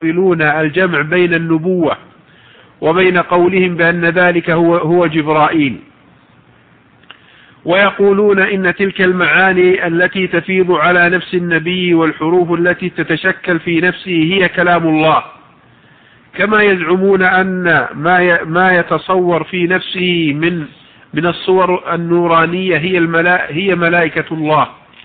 يحاولون الجمع بين النبوة وبين قولهم بأن ذلك هو جبرائيل، ويقولون إن تلك المعاني التي تفيض على نفس النبي والحروف التي تتشكل في نفسه هي كلام الله، كما يزعمون أن ما يتصور في نفسه من الصور النورانية هي ملائكة الله،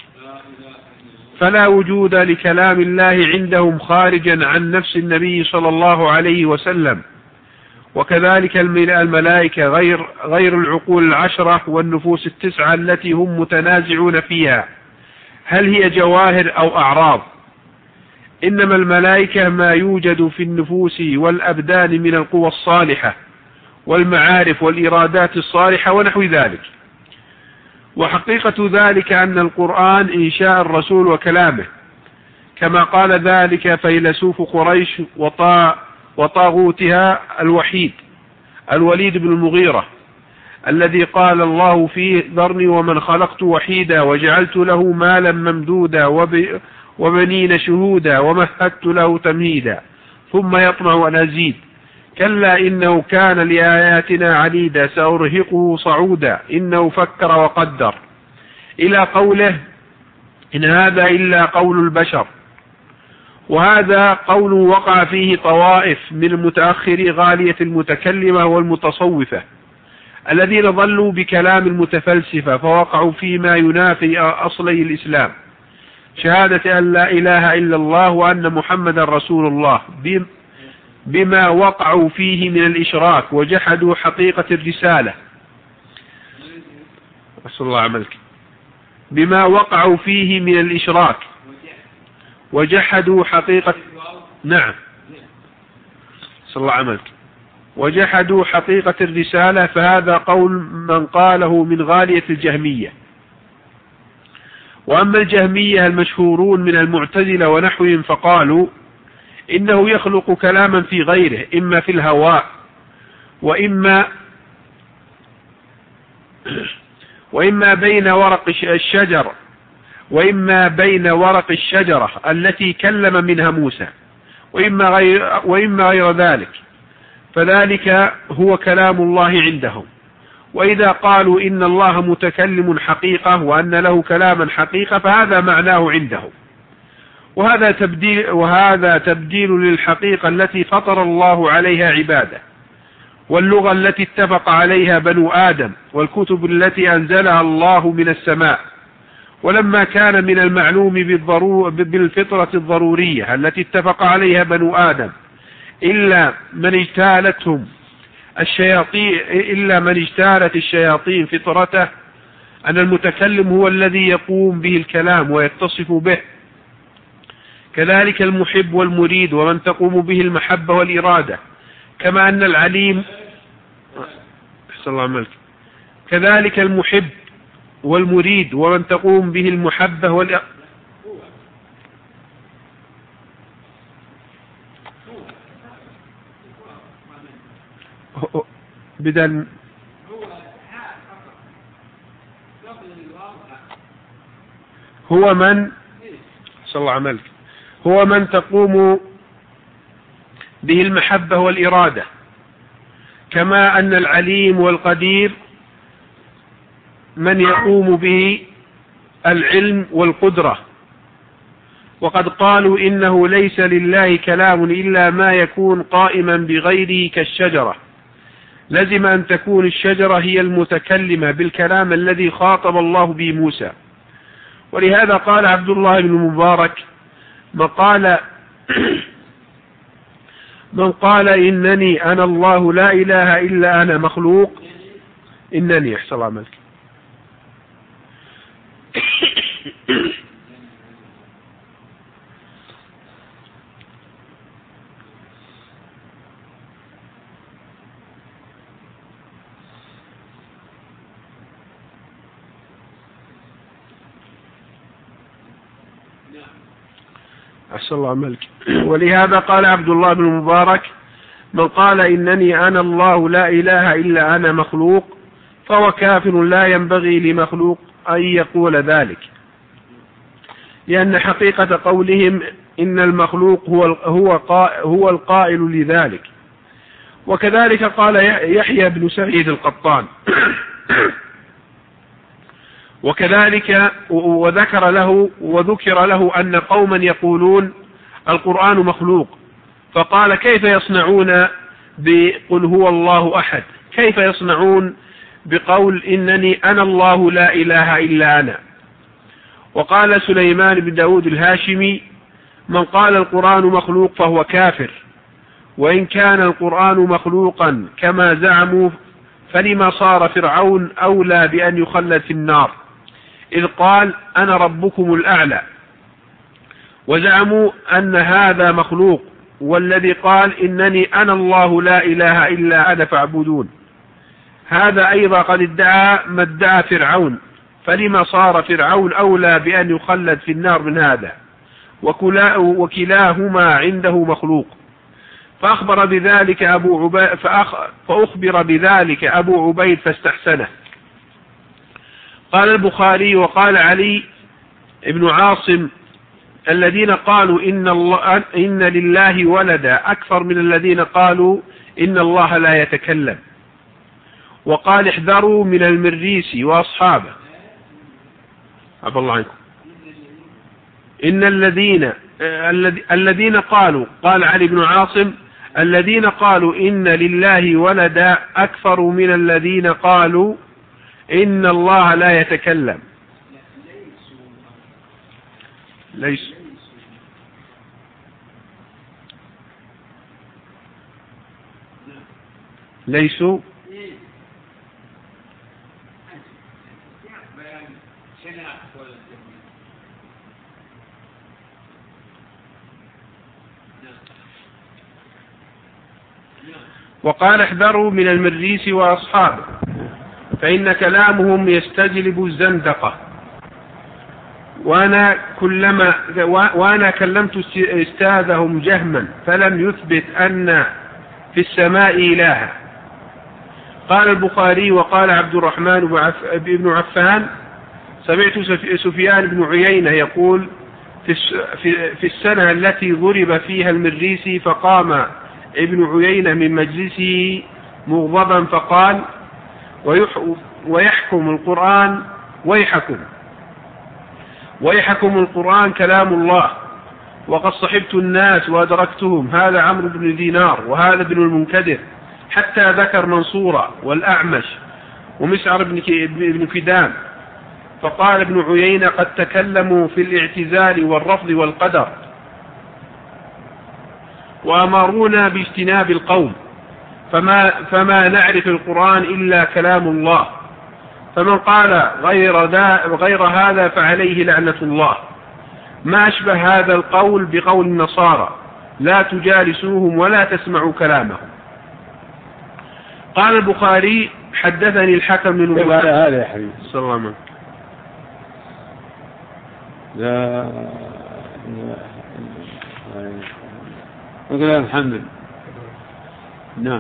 فلا وجود لكلام الله عندهم خارجا عن نفس النبي صلى الله عليه وسلم. وكذلك الملائكة غير العقول العشرة والنفوس التسعة التي هم متنازعون فيها هل هي جواهر أو أعراض، إنما الملائكة ما يوجد في النفوس والأبدان من القوى الصالحة والمعارف والإرادات الصالحة ونحو ذلك. وحقيقة ذلك أن القرآن إنشاء الرسول وكلامه، كما قال ذلك فيلسوف قريش وطاغوتها الوحيد الوليد بن المغيرة الذي قال الله فيه ذرني ومن خلقت وحيدا وجعلت له مالا ممدودا وبنين شهودا ومهدت له تمهيدا ثم يطمع أن أزيد كلا إنه كان لآياتنا عنيدا سأرهقه صعودا إنه فكر وقدر، إلى قوله إن هذا إلا قول البشر. وهذا قول وقع فيه طوائف من المتأخري غالية المتكلمة والمتصوفة الذين ضلوا بكلام المتفلسفة فوقعوا فيما ينافي أصلي الإسلام، شهادة أن لا إله إلا الله وأن محمد رسول الله، بما وقعوا فيه من الإشراك وجحدوا حقيقة الرسالة. أسأل الله عملك. بما وقعوا فيه من الإشراك وجحدوا حقيقة نعم أسأل الله عملك وجحدوا حقيقة الرسالة، فهذا قول من قاله من غالية الجهمية. وأما الجهمية المشهورون من المعتزلة ونحوهم فقالوا إنه يخلق كلاما في غيره، إما في الهواء وإما بين ورق الشجر وإما بين ورق الشجرة التي كلم منها موسى وإما غير ذلك، فذلك هو كلام الله عندهم. وإذا قالوا إن الله متكلم حقيقة وأن له كلاما حقيقة فهذا معناه عندهم، وهذا تبديل للحقيقة التي فطر الله عليها عباده، واللغة التي اتفق عليها بنو آدم، والكتب التي أنزلها الله من السماء. ولما كان من المعلوم بالفطرة الضرورية التي اتفق عليها بنو آدم إلا من اجتالت الشياطين فطرته أن المتكلم هو الذي يقوم به الكلام ويتصف به، كذلك المحب والمريد ومن تقوم به المحبة والإرادة، كما أن العليم كذلك المحب والمريد ومن تقوم به المحبة والإرادة. بدل هو من صلى الله عملك هو من تقوم به المحبة والإرادة، كما أن العليم والقدير من يقوم به العلم والقدرة. وقد قالوا إنه ليس لله كلام إلا ما يكون قائما بغيره كالشجرة، لزم أن تكون الشجرة هي المتكلمة بالكلام الذي خاطب الله به موسى. ولهذا قال عبد الله بن المبارك من قال إنني أنا الله لا إله إلا أنا مخلوق إنني أحسن الله عملك أحسن الله عملك. ولهذا قال عبد الله بن المبارك من قال إنني أنا الله لا إله إلا أنا مخلوق فهو كافر، لا ينبغي لمخلوق أن يقول ذلك، لأن حقيقة قولهم إن المخلوق هو القائل لذلك. وكذلك قال يحيى بن سعيد القطان وكذلك وذكر له أن قوما يقولون القرآن مخلوق، فقال كيف يصنعون بقل هو الله أحد؟ كيف يصنعون بقول إنني أنا الله لا إله إلا أنا؟ وقال سليمان بن داود الهاشمي من قال القرآن مخلوق فهو كافر، وإن كان القرآن مخلوقا كما زعموا فلما صار فرعون أولى بأن يخلد في النار إذ قال أنا ربكم الأعلى، وزعموا أن هذا مخلوق، والذي قال إنني أنا الله لا إله إلا أنا فاعبدون هذا أيضا قد ادعى ما ادعى فرعون، فلما صار فرعون أولى بأن يخلد في النار من هذا، وكلاهما عنده مخلوق. فأخبر بذلك أبو عبيد فاستحسنه. قال البخاري وقال علي ابن عاصم الذين قالوا إن لله ولدا أكثر من الذين قالوا إن الله لا يتكلم. وقال احذروا من المريسي وأصحابه. عفى الله عنكم. إن الذين قالوا، قال علي بن عاصم الذين قالوا إن لله ولدا أكثر من الذين قالوا إن الله لا يتكلم. ليسوا وقال احذروا من المريس وأصحابه فإن كلامهم يستجلب الزندقة. وأنا كلمت استاذهم جهما فلم يثبت أن في السماء إلها. قال البخاري وقال عبد الرحمن بن عفان سمعت سفيان بن عيينة يقول في السنة التي ضرب فيها المريسي فقام ابن عيينة من مجلسه مغضبا فقال ويحكم القرآن ويحكم القرآن كلام الله، وقد صحبت الناس وأدركتهم، هذا عمرو بن دينار وهذا ابن المنكدر، حتى ذكر منصورة والأعمش ومسعر بن كدام. فقال ابن عيينة قد تكلموا في الاعتزال والرفض والقدر وأمرونا باجتناب القوم، فما نعرف القرآن إلا كلام الله، فمن قال غير هذا فعليه لعنة الله. ما أشبه هذا القول بقول النصارى لا تجالسوهم ولا تسمعوا كلامهم. قال البخاري حدثني الحكم من محمد هذا يا حبيبي صلى الله عليه وسلم لا يا محمد. نعم.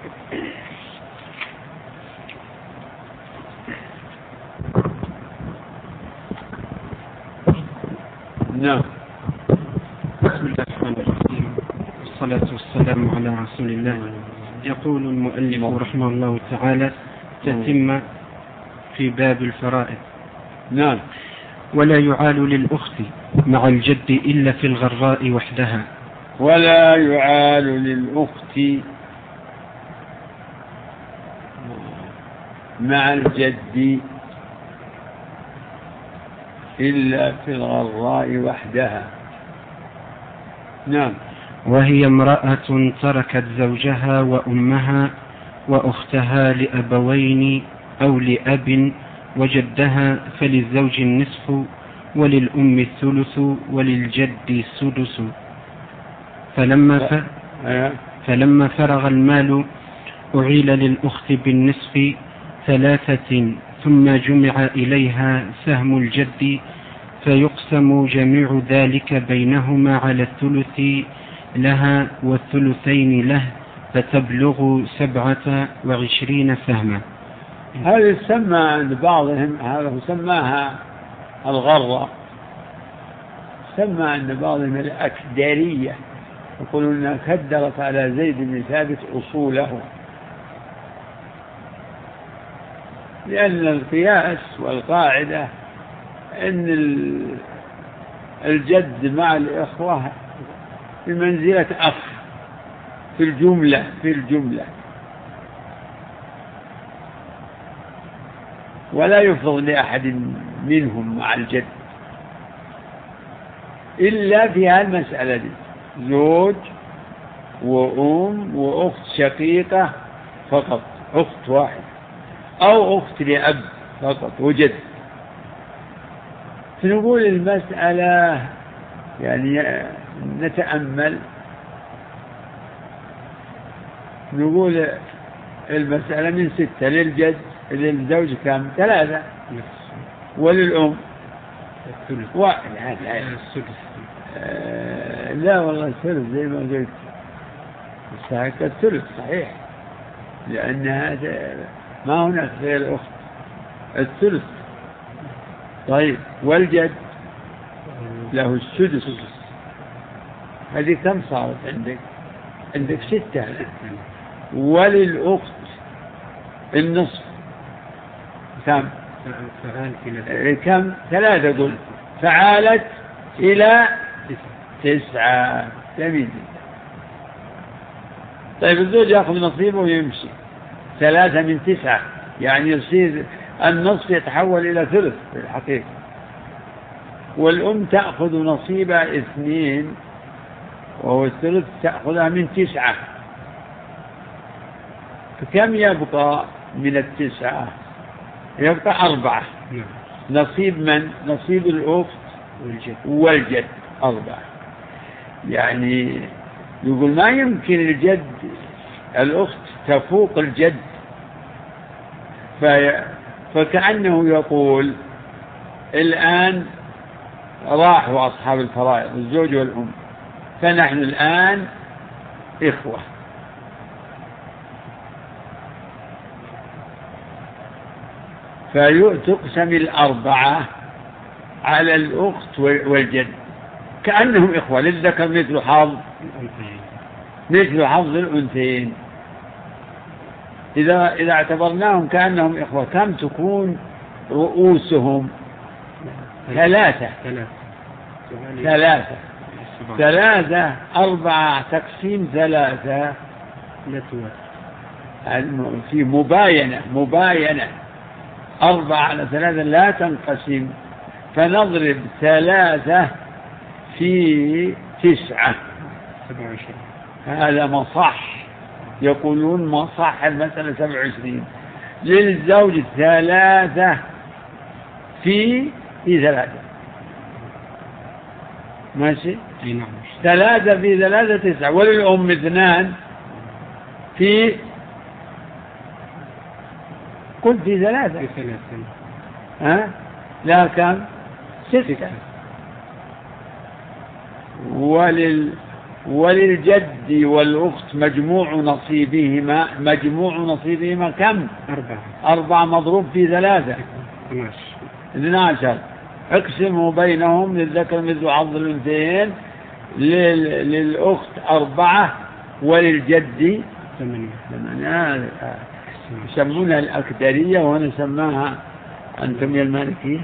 نعم. بسم الله الرحمن الرحيم والصلاة والسلام على رسول الله. يقول المؤلف رحمه الله تعالى تتم في باب الفرائض. نعم. ولا يعال للأخت مع الجد إلا في الغراء وحدها. ولا يعال للأخت مع الجد إلا في الغراء وحدها. نعم. وهي امرأة تركت زوجها وأمها وأختها لأبوين أو لأب وجدها، فللزوج النصف وللأم الثلث وللجد السدس. فلما فرغ المال أعيل للأخت بالنصف 3، ثم جمع إليها سهم الجد فيقسم جميع ذلك بينهما على الثلث لها والثلثين له، فتبلغ 27 سهما. هذا يسمى عند بعضهم، هذا سماها الغرة، سمى أن بعضهم الأكدرية يقولون أنها كدرت على زيد بن ثابت أصوله، لأن القياس والقاعدة أن الجد مع الإخوة بمنزلة أخ في الجملة ولا يفضل لأحد منهم مع الجد إلا في هالمسألة دي، زوج وأم وأخت شقيقة فقط، أخت واحد، أو أخت لأب فقط وجد. فنقول المسألة يعني نتأمل، نقول المسألة من 6 للجد، للزوج كم 3، وللأم لا والله الثلث زي ما قلت، الساعة الثلث صحيح، لأن هذا ما هناك غير أخت الثلث. طيب والجد له السدس، هذه كم صارت عندك 6. وللأخت النصف كم 3 قل فعالت إلى 9. جميل. طيب الزوج يأخذ نصيبه ويمشي 3 من 9، يعني يصير النصف يتحول إلى ثلث في الحقيقة. والأم تأخذ نصيبها 2، وهو الثلث تأخذها من 9. فكم يبقى من 9؟ يبقى 4. نصيب من؟ نصيب الأخت والجد 4. يعني يقول ما يمكن الأخت تفوق الجد، فكأنه يقول الآن راحوا أصحاب الفرائض الزوج والأم، فنحن الآن إخوة، فتقسم 4 على الأخت والجد كأنهم إخوة، للذكر مثل حظ الأنثيين. إذا اعتبرناهم كأنهم إخوة كم تكون رؤوسهم؟ 3. 4 تقسيم 3 في مباينة 4 على 3 لا تنقسم، فنضرب 3 في 9 هذا مصح، يقولون مصح المسألة 27. للزوج 3 في 3 ماشي، 3 في 3 9. وللأم 2 في قلت في 3 لا كم 6. وللجد والأخت مجموع نصيبهما كم 4 مضروب في 3 12. اقسموا بينهم، للذكر مثل حظ الأنثيين، للأخت 4 وللجد 8. يسمونها الأكدرية وأنا سماها أنتم يا المالكية.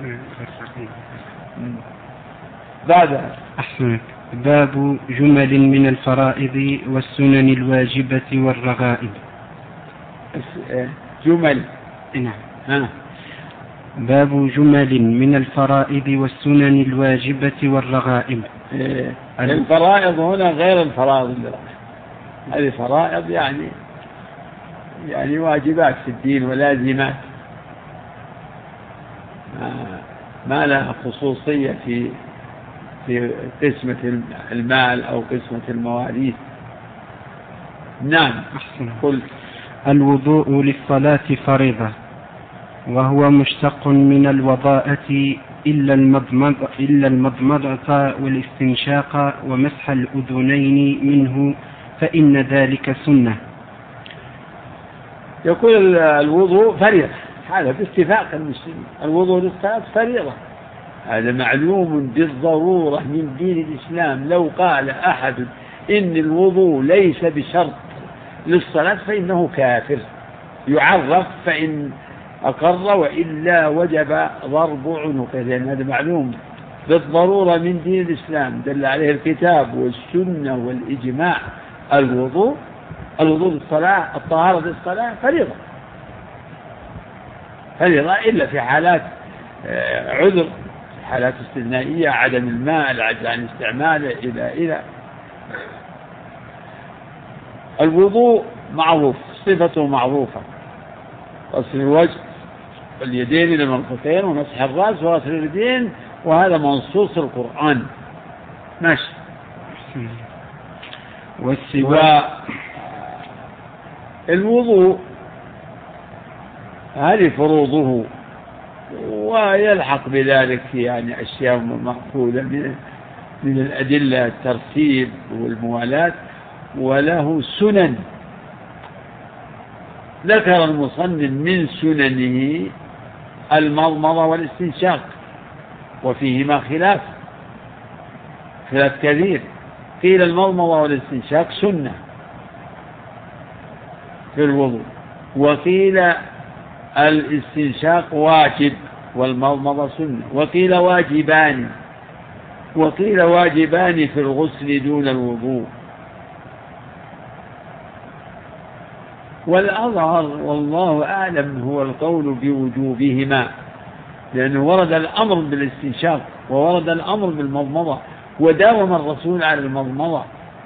بعد باب جمل من الفرائض والسنن الواجبة والرغائب. جمل. نعم. باب جمل من الفرائض والسنن الواجبة والرغائب. الفرائض هنا غير الفرائض، هذه فرائض يعني واجبات في الدين ولازمات، ما لها خصوصية في قسمة المال أو قسمة المواريث. نعم. قل الوضوء للصلاة فريضة، وهو مشتق من الوضاءة إلا المضمضة والاستنشاق ومسح الأذنين منه، فإن ذلك سنة. يقول الوضوء فريضة، هذا باتفاق المسلمين، الوضوء للصلاة فريضة، هذا معلوم بالضرورة من دين الإسلام. لو قال أحد إن الوضوء ليس بشرط للصلاة فإنه كافر، يعرف فإن أقر، وإلا وجب ضرب عنقه، لأن هذا معلوم بالضرورة من دين الإسلام دل عليه الكتاب والسنة والإجماع. الوضوء للصلاة، الطهارة للصلاة فريضة إلا في حالات عذر، حالات استثنائية، عدم الماء، العجز عن استعماله إلى الوضوء معروف، صفته معروفة: غسل الوجه واليدين إلى المرفقين ومسح الرأس وغسل اليدين، وهذا منصوص القرآن. ماشي. والوضوء هذه فروضه، ويلحق بذلك يعني أشياء مأخوذة من الأدلة، الترتيب والموالاة، وله سنن ذكر المصنف من سننه المضمضة والاستنشاق، وفيهما خلاف كثير. قيل المضمضة والاستنشاق سنة في الوضوء، وقيل الاستنشاق واجب والمضمضة سنة، وقيل واجبان في الغسل دون الوضوء. والأظهر والله أعلم هو القول بوجوبهما، لأنه ورد الأمر بالاستنشاق وورد الأمر بالمضمضة، وداوم الرسول على المضمضة،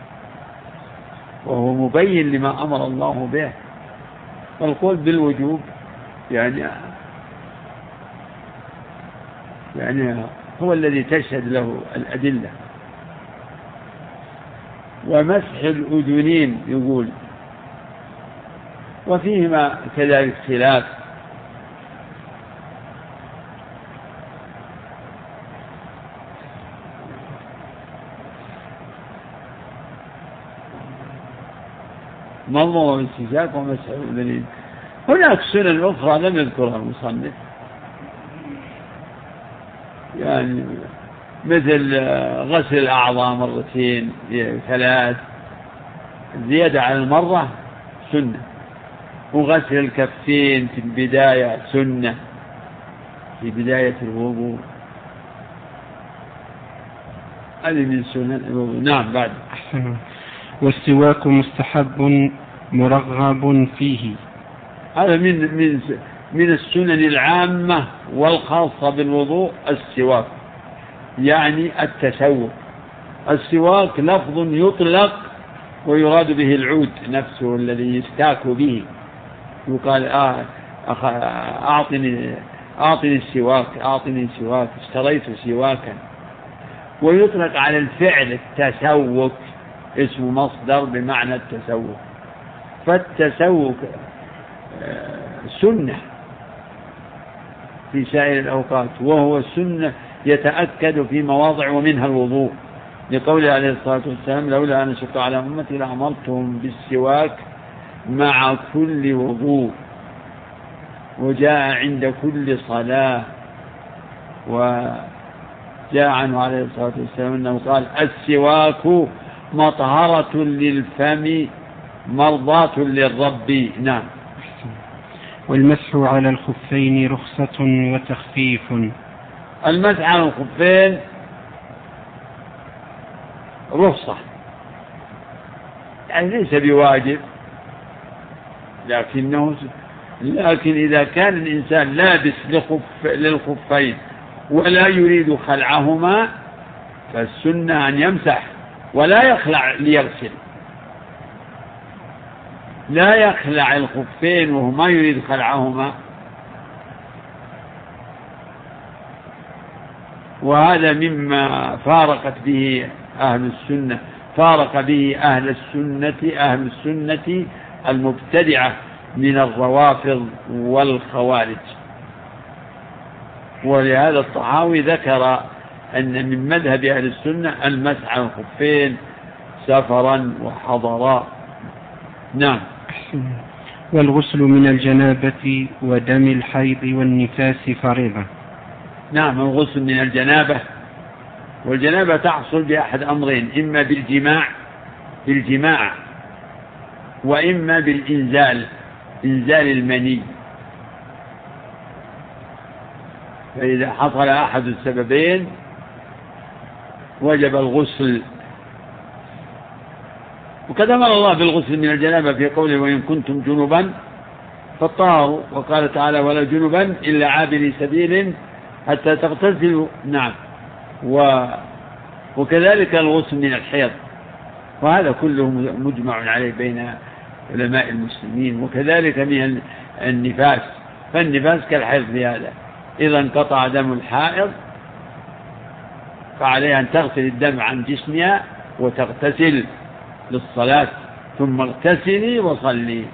وهو مبين لما أمر الله به. والقول بالوجوب يعني هو الذي تشهد له الأدلة. ومسح الأذنين يقول، وفيهما كذلك خلاف. مضمضة والاستنشاق ومسح الأذنين. هناك سنن أخرى لم يذكرها المصنف، يعني مثل غسل الأعضاء مرتين 3 زيادة على المرة سنة، وغسل الكفين في البداية سنة في بداية الوضوء، هذه من سنن الوضوء. نعم. بعد والسواك مستحب مرغب فيه، هذا من السنن العامة والخاصة بالوضوء. السواك يعني التسوق. السواك لفظ يطلق ويراد به العود نفسه الذي يستاك به، يقال أعطني السواك، اشتريت سواكا. ويطلق على الفعل التسوق، اسم مصدر بمعنى التسوق. فالتسوق سنة في سائر الأوقات، وهو السنة يتأكد في مواضع ومنها الوضوء، لقوله عليه الصلاة والسلام: لولا أن أشق على أمتي لأمرتهم بالسواك مع كل وضوء. وجاء عند كل صلاة. وجاء عنه عليه الصلاة والسلام أنه قال: السواك مطهرة للفم مرضاة للرب. نعم. والمسح على الخفين رخصة وتخفيف. المسح على الخفين رخصة، يعني ليس بواجب، لكن إذا كان الإنسان لابس للخفين ولا يريد خلعهما فالسنة أن يمسح ولا يخلع ليغسل. لا يخلع الخفين وهو ما يريد خلعهما، وهذا مما فارق به أهل السنة المبتدعة من الروافض والخوارج. ولهذا الطحاوي ذكر أن من مذهب أهل السنة المسح على الخفين سفرا وحضرا. نعم. والغسل من الجنابة ودم الحيض والنفاس فريضة. نعم الغسل من الجنابة، والجنابة تحصل بأحد أمرين، إما بالجماع وإما بالإنزال، إنزال المني. فإذا حصل أحد السببين وجب الغسل. وقد أمر الله بالغسل من الجنابة في قوله وإن كنتم جنبا فطهروا، وقال تعالى ولا جنبا إلا عابري سبيل حتى تغتسلوا. نعم. وكذلك الغسل من الحيض، وهذا كله مجمع عليه بين علماء المسلمين. وكذلك من النفاس، فالنفاس كالحيض في هذا، إذا انقطع دم الحائض فعليها أن تغسل الدم عن جسمها وتغتسل للصلاة، ثم اغتسلي وصلي.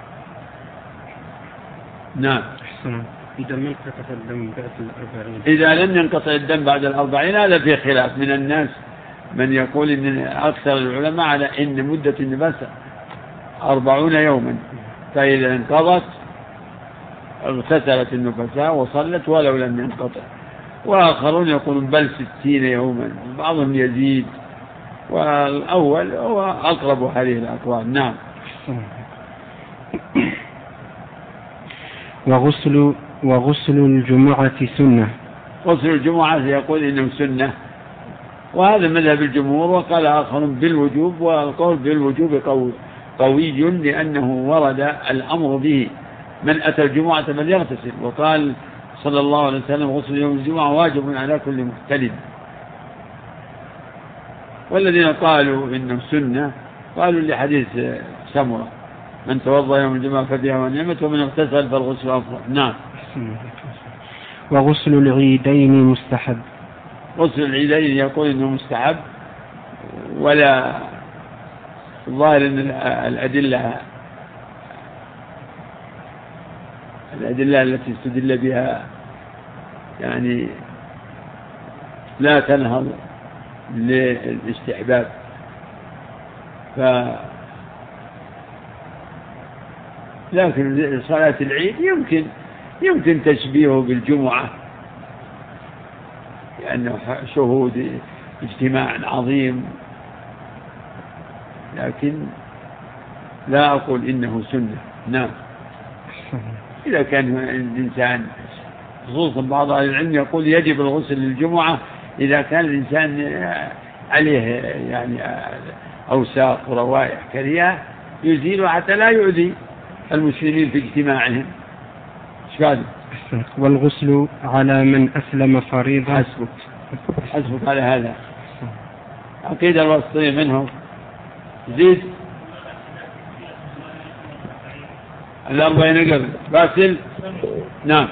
نعم. إذا لم ينقطع الدم بعد 40، إذا لم ينقطع الدم بعد 40 هذا في خلاف من الناس، من يقول إن أكثر العلماء على إن مدة النفاس 40 يوما، فإذا انقضت اغتسلت النفساء وصلت ولو لم ينقطع. وآخرون يقولون بل 60 يوما، بعضهم يزيد، والأول هو أقرب هذه الأقوال. نعم. وغسل الجمعة سنة. غسل الجمعة يقول إنه سنة، وهذا مذهب الجمهور، وقال آخرون بالوجوب، والقول بالوجوب قوي لأنه ورد الأمر به، من أتى الجمعة فليغتسل، وقال صلى الله عليه وسلم غسل يوم الجمعة واجب على كل محتلم. والذين قالوا إنه سنة قالوا لحديث سمرة من توضأ يوم الجمعة فبها ونعمت، ومن اغتسل فالغسل أفضل. نعم. وغسل العيدين مستحب. غسل العيدين يقول إنه مستحب، ولا ظاهر أن الأدلة التي استدل بها يعني لا تنهض للاستحباب. لكن صلاة العيد يمكن تشبيهه بالجمعة، لأنه شهود اجتماع عظيم، لكن لا أقول إنه سنة. نعم. إذا كان الإنسان، خصوصا بعض أهل العلم يقول يجب الغسل للجمعة إذا كان الإنسان عليه يعني أوساخ وروائح كريهة يزيل حتى لا يؤذي المسلمين في اجتماعهم. والغسل على من أسلم فريضة. حسبك على هذا. عقيدة الوسطية منهم زيد 40 قبل باسل. نعم.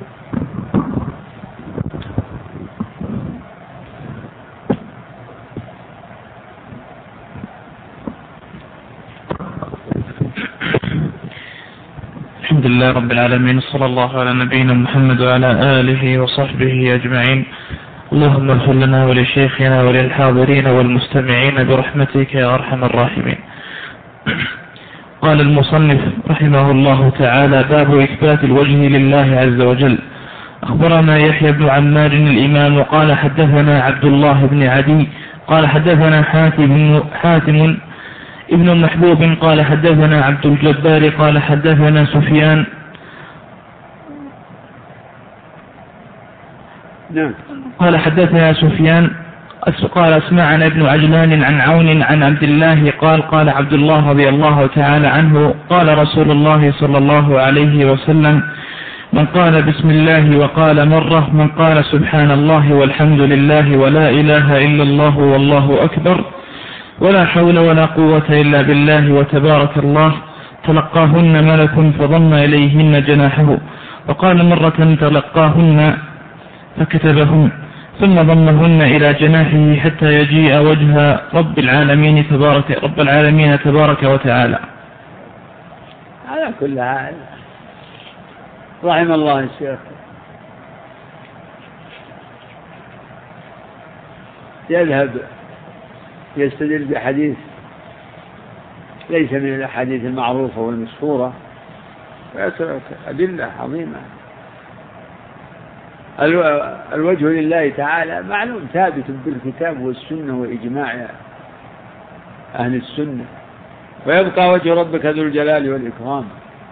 الحمد لله رب العالمين، صلى الله على نبينا محمد وعلى آله وصحبه أجمعين. اللهم اغفر لنا ولشيخنا وللحاضرين والمستمعين برحمتك يا أرحم الراحمين. قال المصنف رحمه الله تعالى: باب إثبات الوجه لله عز وجل. أخبرنا يحيى بن عمار الإمام قال حدثنا عبد الله بن عدي قال حدثنا حاتم ابن محبوب قال حدثنا عبد الجبار قال حدثنا سفيان قال حدثنا سفيان قال اسمعنا ابن عجلان عن عون عن عبد الله قال عبد الله رضي الله تعالى عنه قال رسول الله صلى الله عليه وسلم: من قال بسم الله وقال مرة، من قال سبحان الله والحمد لله ولا إله إلا الله والله أكبر ولا حول ولا قوة إلا بالله وتبارك الله، تلقاهن ملك فضم إليهن جناحه، وقال مرة تلقاهن فكتبهن، ثم ضمهن إلى جناحه حتى يجيء وجه رب العالمين تبارك وتعالى. على كل حال رحم الله الشيخ يذهب يستدل بحديث ليس من الأحاديث المعروفة والمشهورة، ويترك أدلة عظيمة الوجه لله تعالى معلوم ثابت بالكتاب والسنة وإجماع أهل السنة، ويبقى وجه ربك ذو الجلال والإكرام،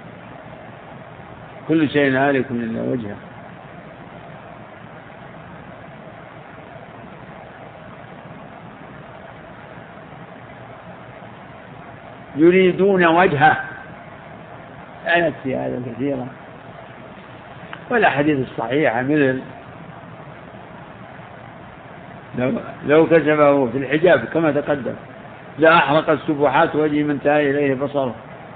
كل شيء هالك إلا وجهه. يريدون وجهه، آيات في هذا كثيرا. والأحاديث الصحيحة مثل لو كشفه في الحجاب كما تقدم لأحرق السبحات وجه من انتهى إليه بصره.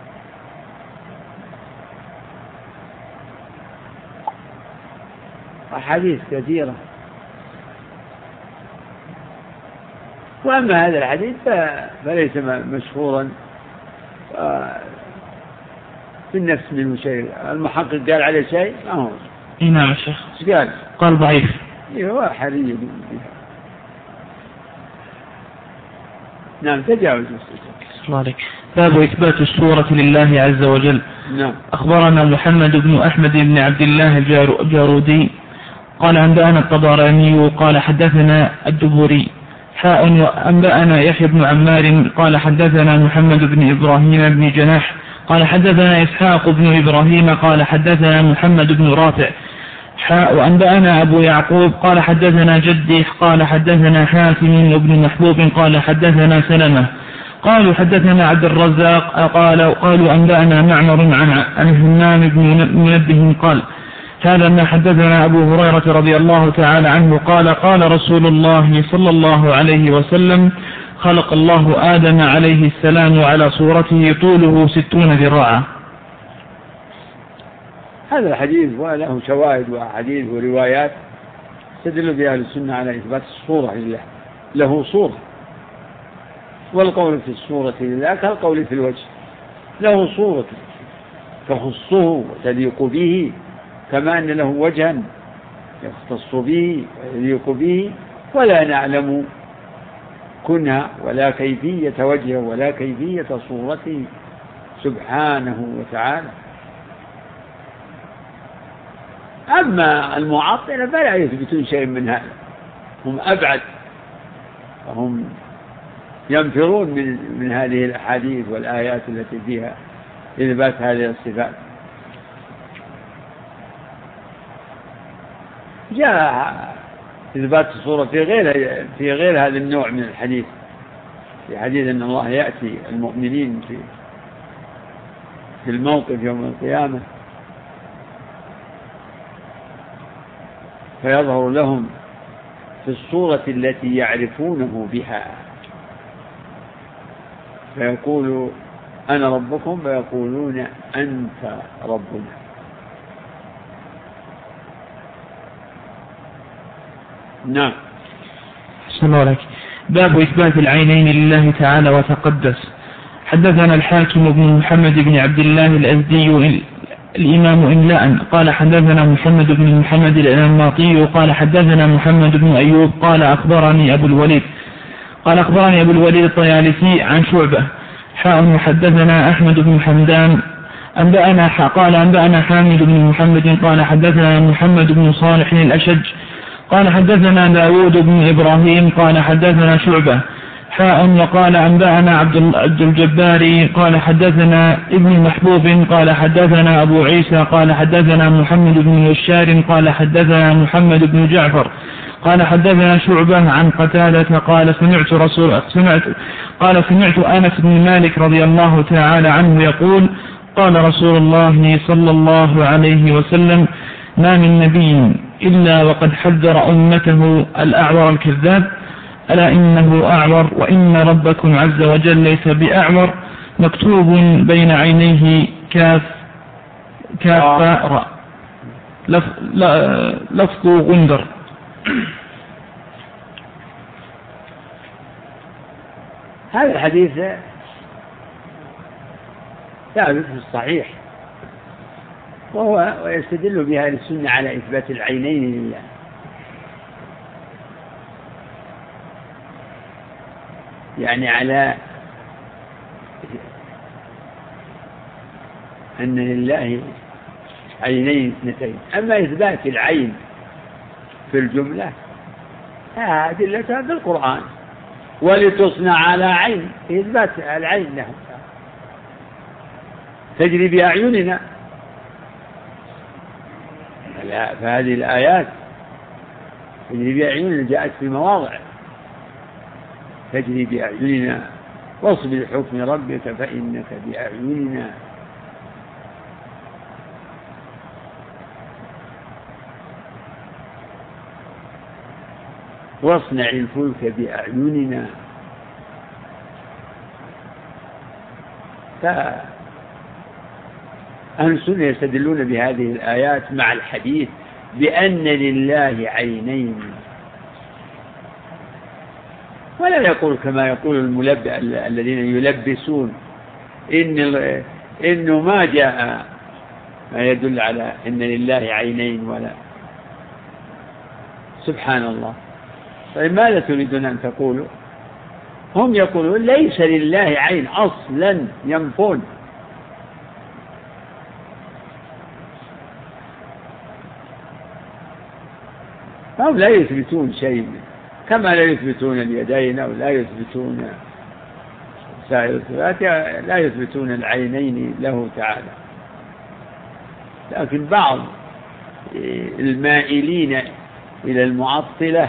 أحاديث كثيرة. وأما هذا الحديث فليس مشهورا في النفس منه شيء. المحقق قال عليه شيء ما هو. نعم الشيخ. قال ضعيف. هو حري. نعم تجاوز. الله عليك. باب إثبات الصورة لله عز وجل. نعم. أخبرنا محمد بن أحمد بن عبد الله الجارودي قال أنبأنا الطبراني قال حدثنا الدبري وأنبأنا يحيى بن عمار قال حدثنا محمد بن إبراهيم بن جناح قال حدثنا إسحاق بن إبراهيم قال حدثنا محمد بن رافع وأنبأنا أبو يعقوب قال حدثنا جدي قال حدثنا حاتم بن محبوب قال حدثنا سلمة قالوا حدثنا عبد الرزاق قالوا أنبأنا معمر عن همام بن منبه قال هذا ما حدثنا أبو هريرة رضي الله تعالى عنه قال قال رسول الله صلى الله عليه وسلم خلق الله آدم عليه السلام وعلى صورته طوله 60 ذراعا. هذا الحديث وله شواهد وأحاديث وروايات تدل بها السنة على إثبات الصورة لله، له صورة، والقول في الصورة لله كالقول في الوجه، له صورة تخصه وتليق به، كما أن له وجها يختص به ويليق به، ولا نعلم كنها ولا كيفية وجهه ولا كيفية صورته سبحانه وتعالى. أما المعطلة فلا يثبتون شيء من هذا، هم أبعد، وهم ينفرون من هذه الأحاديث والآيات التي فيها إثبات هذه الصفات. جاء إثبات الصورة في غير هذا النوع من الحديث، في حديث أن الله يأتي المؤمنين في الموقف يوم القيامة فيظهر لهم في الصورة التي يعرفونه بها، فيقول أنا ربكم فيقولون أنت ربنا. نعم. السلام عليكم. باب إثبات العينين لله تعالى وتقدس. حدثنا الحاكم بن محمد بن عبد الله الأزدي الإمام إملاء قال حدثنا محمد بن محمد الأنماطي قال حدثنا محمد بن أيوب قال أخبرني أبو الوليد الطيالسي عن شعبة حدثنا أحمد بن حمدان أنبأنا حامد بن محمد قال حدثنا محمد بن صالح الأشج قال حدثنا داود بن إبراهيم قال حدثنا شعبة وقال أنبأنا عبد الجبار قال حدثنا ابن محبوب قال حدثنا أبو عيسى قال حدثنا محمد بن بشار قال حدثنا محمد بن جعفر قال حدثنا شعبة عن قتادة قال سمعت أنس بن مالك رضي الله تعالى عنه يقول قال رسول الله صلى الله عليه وسلم ما من نبي إلا وقد حذر أمته الأعور الكذاب ألا إنه أعور وإن ربكم عز وجل ليس بأعور مكتوب بين عينيه كاف راء لفظ غندر. هذا الحديث ثابت في الصحيح، ويستدل بها السنة على إثبات العينين لله، يعني على أن لله عينين اثنتين. أما إثبات العين في الجملة أدلتها في القرآن. ولتصنع على عين، إثبات العين له، تجري بأعيننا. فهذه الآيات تجري بأعيننا جاءت في مواضع، تجري بأعيننا واصبر لحكم ربك فإنك بأعيننا. واصنع الفلك بأعيننا. فأهل السنة يستدلون بهذه الآيات مع الحديث بأن لله عينين، ولا يقول كما يقول الذين يلبسون إنه ما جاء ما يدل على أن لله عينين ولا. سبحان الله. طيب ماذا تريدون أن تقولوا؟ هم يقولون ليس لله عين أصلا، ينفون. هم لا يثبتون شيء، كما لا يثبتون اليدين أو لا يثبتون سائر الصفات، لا يثبتون العينين له تعالى. لكن بعض المائلين إلى المعطلة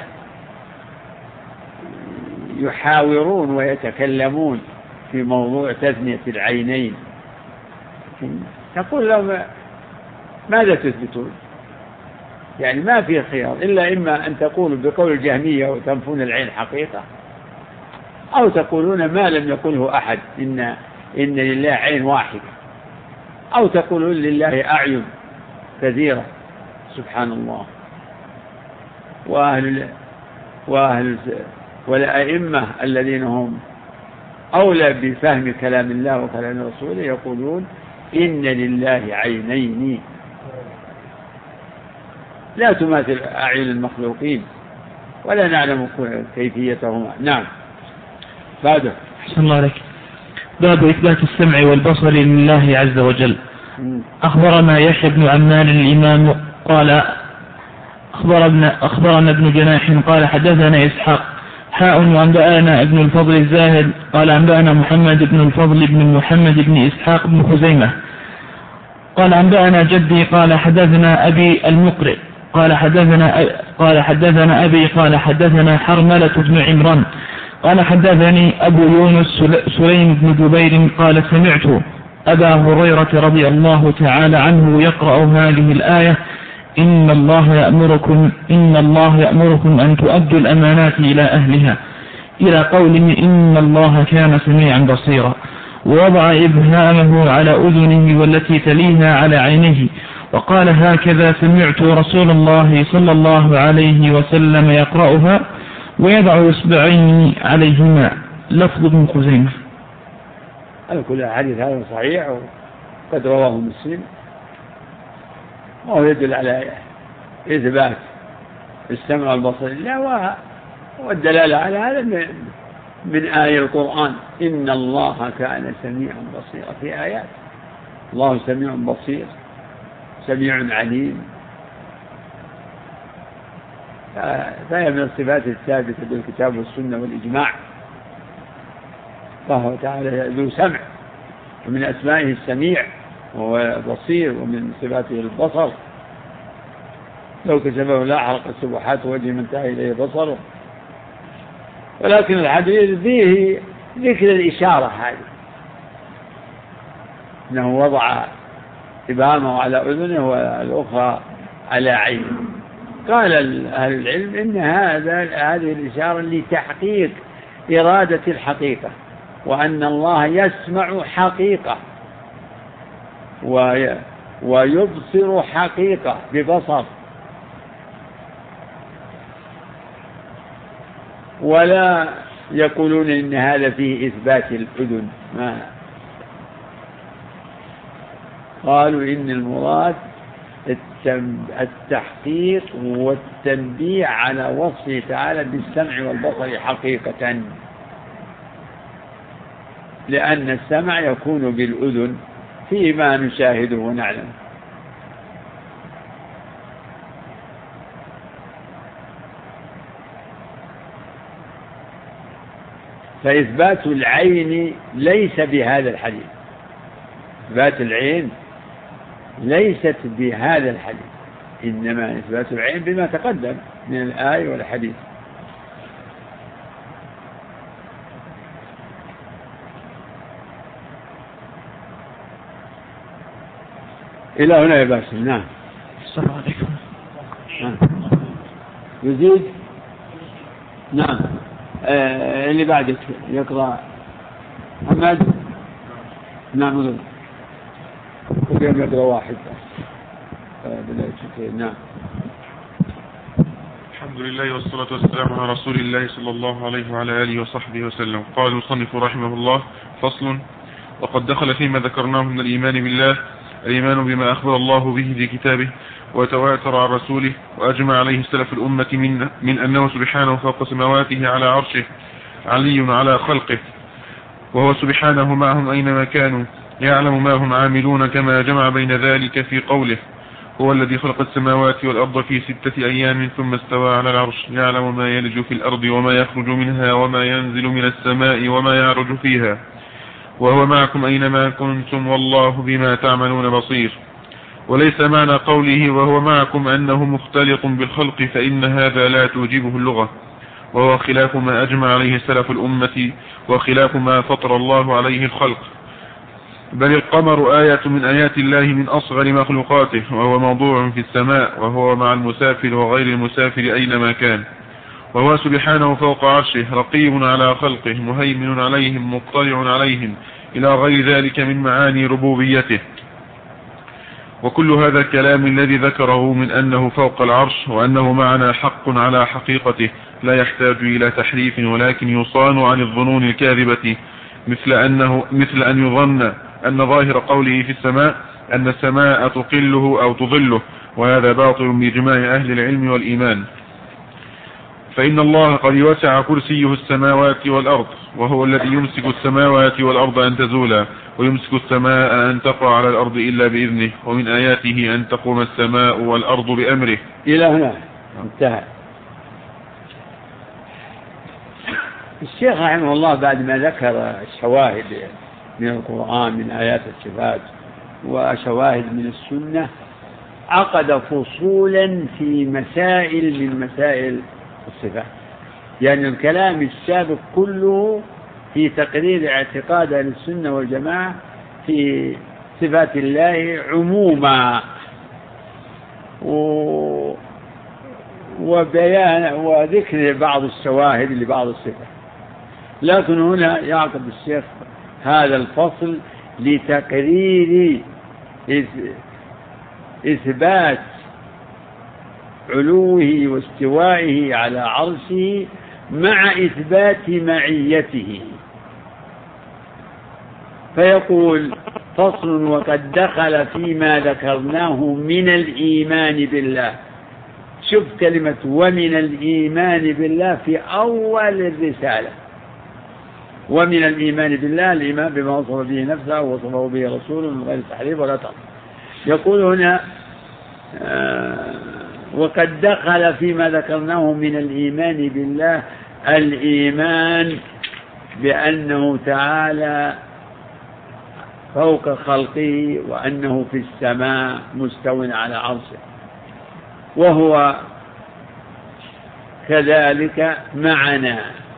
يحاورون ويتكلمون في موضوع تثنية العينين. تقول لهم ماذا تثبتون؟ يعني ما في خيار إلا إما أن تقولوا بقول الجهمية وتنفون العين حقيقة، أو تقولون ما لم يقله أحد إن لله عين واحدة، أو تقولون لله أعين كثيرة. سبحان الله. والأئمة الذين هم أولى بفهم كلام الله وكلام رسوله يقولون إن لله عينين لا تماثل أعين المخلوقين ولا نعلم كيفيتهما. نعم. بعده. أحسن الله عليك. باب إثبات السمع والبصر لله عز وجل. أخبرنا يحيى بن عمار الإمام قال أخبرنا ابن جناح قال حدثنا إسحاق وأنبأنا ابن الفضل الزاهد قال أنبأنا محمد بن الفضل بن محمد بن إسحاق بن خزيمة قال أنبأنا جدي قال حدثنا أبي المقرئ قال حدثنا أبي قال حدثنا حرملة بن عمران قال حدثني أبو يونس سليم بن جبير قال سمعت أبا هريرة رضي الله تعالى عنه يقرأ هذه الآية إن الله يأمركم أن تؤدوا الأمانات إلى أهلها إلى قوله إن الله كان سميعا بصيرا، ووضع إبهامه على أذنه والتي تليها على عينه وقال هكذا سمعت رسول الله صلى الله عليه وسلم يقرأها ويضع إصبعين عليهما. لفظ ابن خزيمة. كل حديث هذا صحيح وقد رواه مسلم، وهو يدل على إثبات السمع والبصر لله، والدلالة على هذا من آية القرآن إن الله كان سميعا بصيرا في آيات. الله سميع بصير سميع عليم، فهي من الصفات الثابتة بالكتاب والسنة والإجماع. فهو تعالى ذو سمع، ومن أسمائه السميع وهو بصير، ومن صفاته البصر. لو كسبه لا حرق السبحات وجه من انتهى إليه بصره. ولكن الحديث فيه ذكر الإشارة هذه، أنه وضع إبهامه على أذنه والأخرى على عينه. قال أهل العلم إن هذه الإشارة لتحقيق إرادة الحقيقة، وأن الله يسمع حقيقة ويبصر حقيقة ببصر، ولا يقولون إن هذا فيه إثبات الأذن. ما قالوا إن المراد التحقيق والتنبيه على وصفه تعالى بالسمع والبصر حقيقة، لأن السمع يكون بالأذن فيما نشاهده ونعلم. فإثبات العين ليس بهذا الحديث، إثبات العين ليست بهذا الحديث، إنما إثبات العين بما تقدم من الآية والحديث. إلى هنا يا باسم. نعم. السلام عليكم. يزيد. نعم. اللي بعدك يقرأ محمد. نعم مدر كل يقرأ واحد. نعم. الحمد لله والصلاة والسلام على رسول الله صلى الله عليه وعلى آله وصحبه وسلم. قال المصنف رحمه الله: فصل. وقد دخل فيما ذكرناه من الإيمان بالله الإيمان بما أخبر الله به في كتابه وتواتر عن رسوله وأجمع عليه السلف الأمة من أنه سبحانه فوق سماواته على عرشه علي على خلقه، وهو سبحانه معهم أينما كانوا يعلم ما هم عاملون، كما جمع بين ذلك في قوله: هو الذي خلق السماوات والأرض في 6 أيام ثم استوى على العرش يعلم ما يلج في الأرض وما يخرج منها وما ينزل من السماء وما يعرج فيها وهو معكم أينما كنتم والله بما تعملون بصير. وليس معنى قوله وهو معكم أنه مختلط بالخلق، فإن هذا لا توجبه اللغة، وهو خلاف ما أجمع عليه سلف الأمة وخلاف ما فطر الله عليه الخلق. بل القمر آية من آيات الله من أصغر مخلوقاته، وهو موضوع في السماء، وهو مع المسافر وغير المسافر أينما كان، وهو سبحانه فوق عرشه رقيب على خلقه مهيمن عليهم مطلع عليهم إلى غير ذلك من معاني ربوبيته. وكل هذا الكلام الذي ذكره من أنه فوق العرش وأنه معنا حق على حقيقته لا يحتاج إلى تحريف، ولكن يصان عن الظنون الكاذبة، مثل أن يظن أن ظاهر قوله في السماء أن السماء تقله أو تظله، وهذا باطل بإجماع أهل العلم والإيمان. فإن الله قد وسع كرسيه السماوات والأرض، وهو الذي يمسك السماوات والأرض أن تزولا، ويمسك السماء أن تقع على الأرض إلا بإذنه، ومن آياته أن تقوم السماء والأرض بأمره. إلى هنا انتهى. الشيخ رحمه الله بعد ما ذكر الشواهد من القرآن من آيات الصفات وشواهد من السنة، عقد فصولا في مسائل من مسائل الصفات. يعني الكلام السابق كله في تقرير اعتقاد أهل السنة والجماعة في صفات الله عموما وبيان وذكر بعض الشواهد لبعض الصفات. لكن هنا يعقد الشيخ هذا الفصل لتقرير إثبات علوه واستوائه على عرشه مع إثبات معيته. فيقول: فصل. وقد دخل فيما ذكرناه من الإيمان بالله. شوف كلمة ومن الإيمان بالله في أول الرسالة. ومن الإيمان بالله الإيمان بما وصف به نفسه ووصفه به رسوله من غير تحريف ولا تعطيل. يقول هنا: وقد دخل فيما ذكرناه من الإيمان بالله الإيمان بأنه تعالى فوق خلقه، وأنه في السماء مستو على عرشه، وهو كذلك معنا.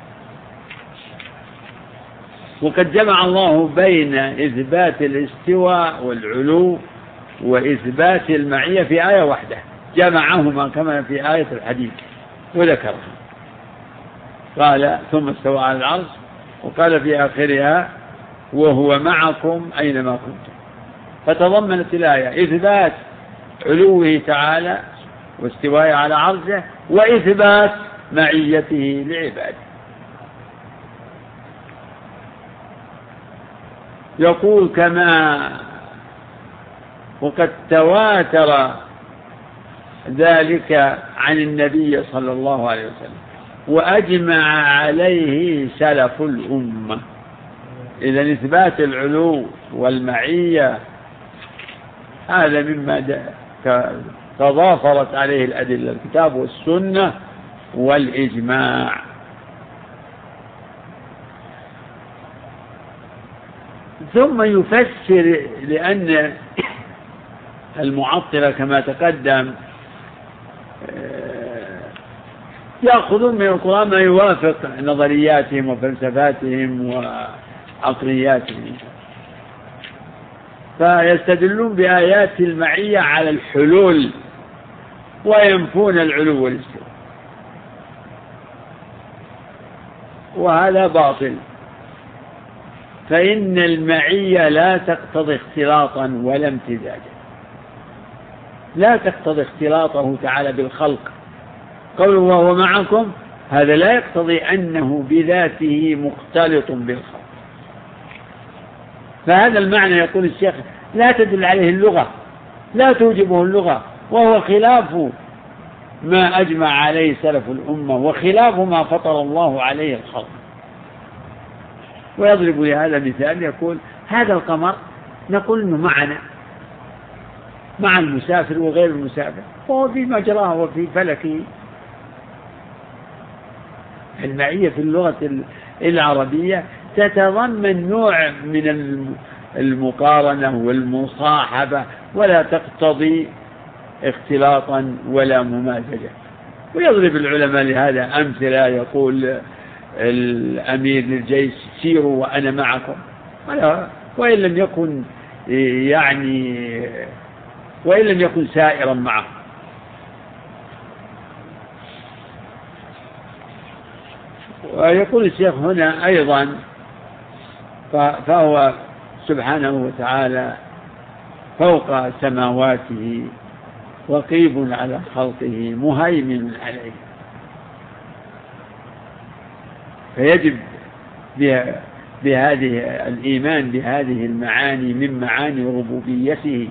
وقد جمع الله بين إثبات الاستواء والعلو وإثبات المعية في آية واحدة، جمعهما كما في آية الحديث وذكرها. قال: ثم استوى على العرش، وقال في آخرها: وهو معكم أينما كنتم. فتضمنت الآية إثبات علوه تعالى واستوائه على عرشه وإثبات معيته لعباده. يقول: كما وقد تواتر ذلك عن النبي صلى الله عليه وسلم وأجمع عليه سلف الأمة. إذن إثبات العلو والمعية هذا مما تضافرت عليه الأدلة، الكتاب والسنة والإجماع. ثم يفسر، لأن المعطلة كما تقدم يأخذون من القرآن ما يوافق نظرياتهم وفلسفاتهم وعقلياتهم، فيستدلون بآيات المعية على الحلول وينفون العلو والاستواء، وهذا باطل. فإن المعية لا تقتضي اختلاطا ولا امتزاجا، لا تقتضي اختلاطه تعالى بالخلق. قوله وهو معكم هذا لا يقتضي أنه بذاته مختلط بالخلق، فهذا المعنى يقول الشيخ لا تدل عليه اللغة، لا توجبه اللغة، وهو خلاف ما أجمع عليه سلف الأمة وخلاف ما فطر الله عليه الخلق. ويضرب لهذا مثال يقول هذا القمر نقول إنه معنا مع المسافر وغير المسافر، وهو في مجراه وفي فلكه. المعية في اللغة العربية تتضمن نوع من المقارنة والمصاحبة، ولا تقتضي اختلاطا ولا ممازجة. ويضرب العلماء لهذا أمثلة، يقول الأمير للجيش سيروا وأنا معكم، وإن لم يكن سائرا معه. ويقول الشيخ هنا أيضا فهو سبحانه وتعالى فوق سماواته رقيب على خلقه مهيمن عليه، فيجب بهذه الإيمان بهذه المعاني من معاني ربوبيته.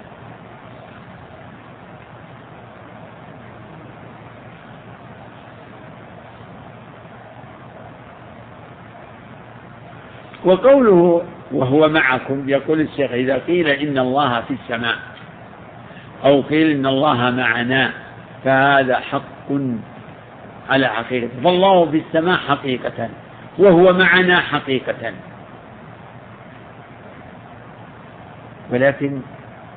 وقوله وهو معكم، يقول الشيخ إذا قيل إن الله في السماء أو قيل إن الله معنا فهذا حق على حقيقة، فالله في السماء حقيقة وهو معنا حقيقة، ولكن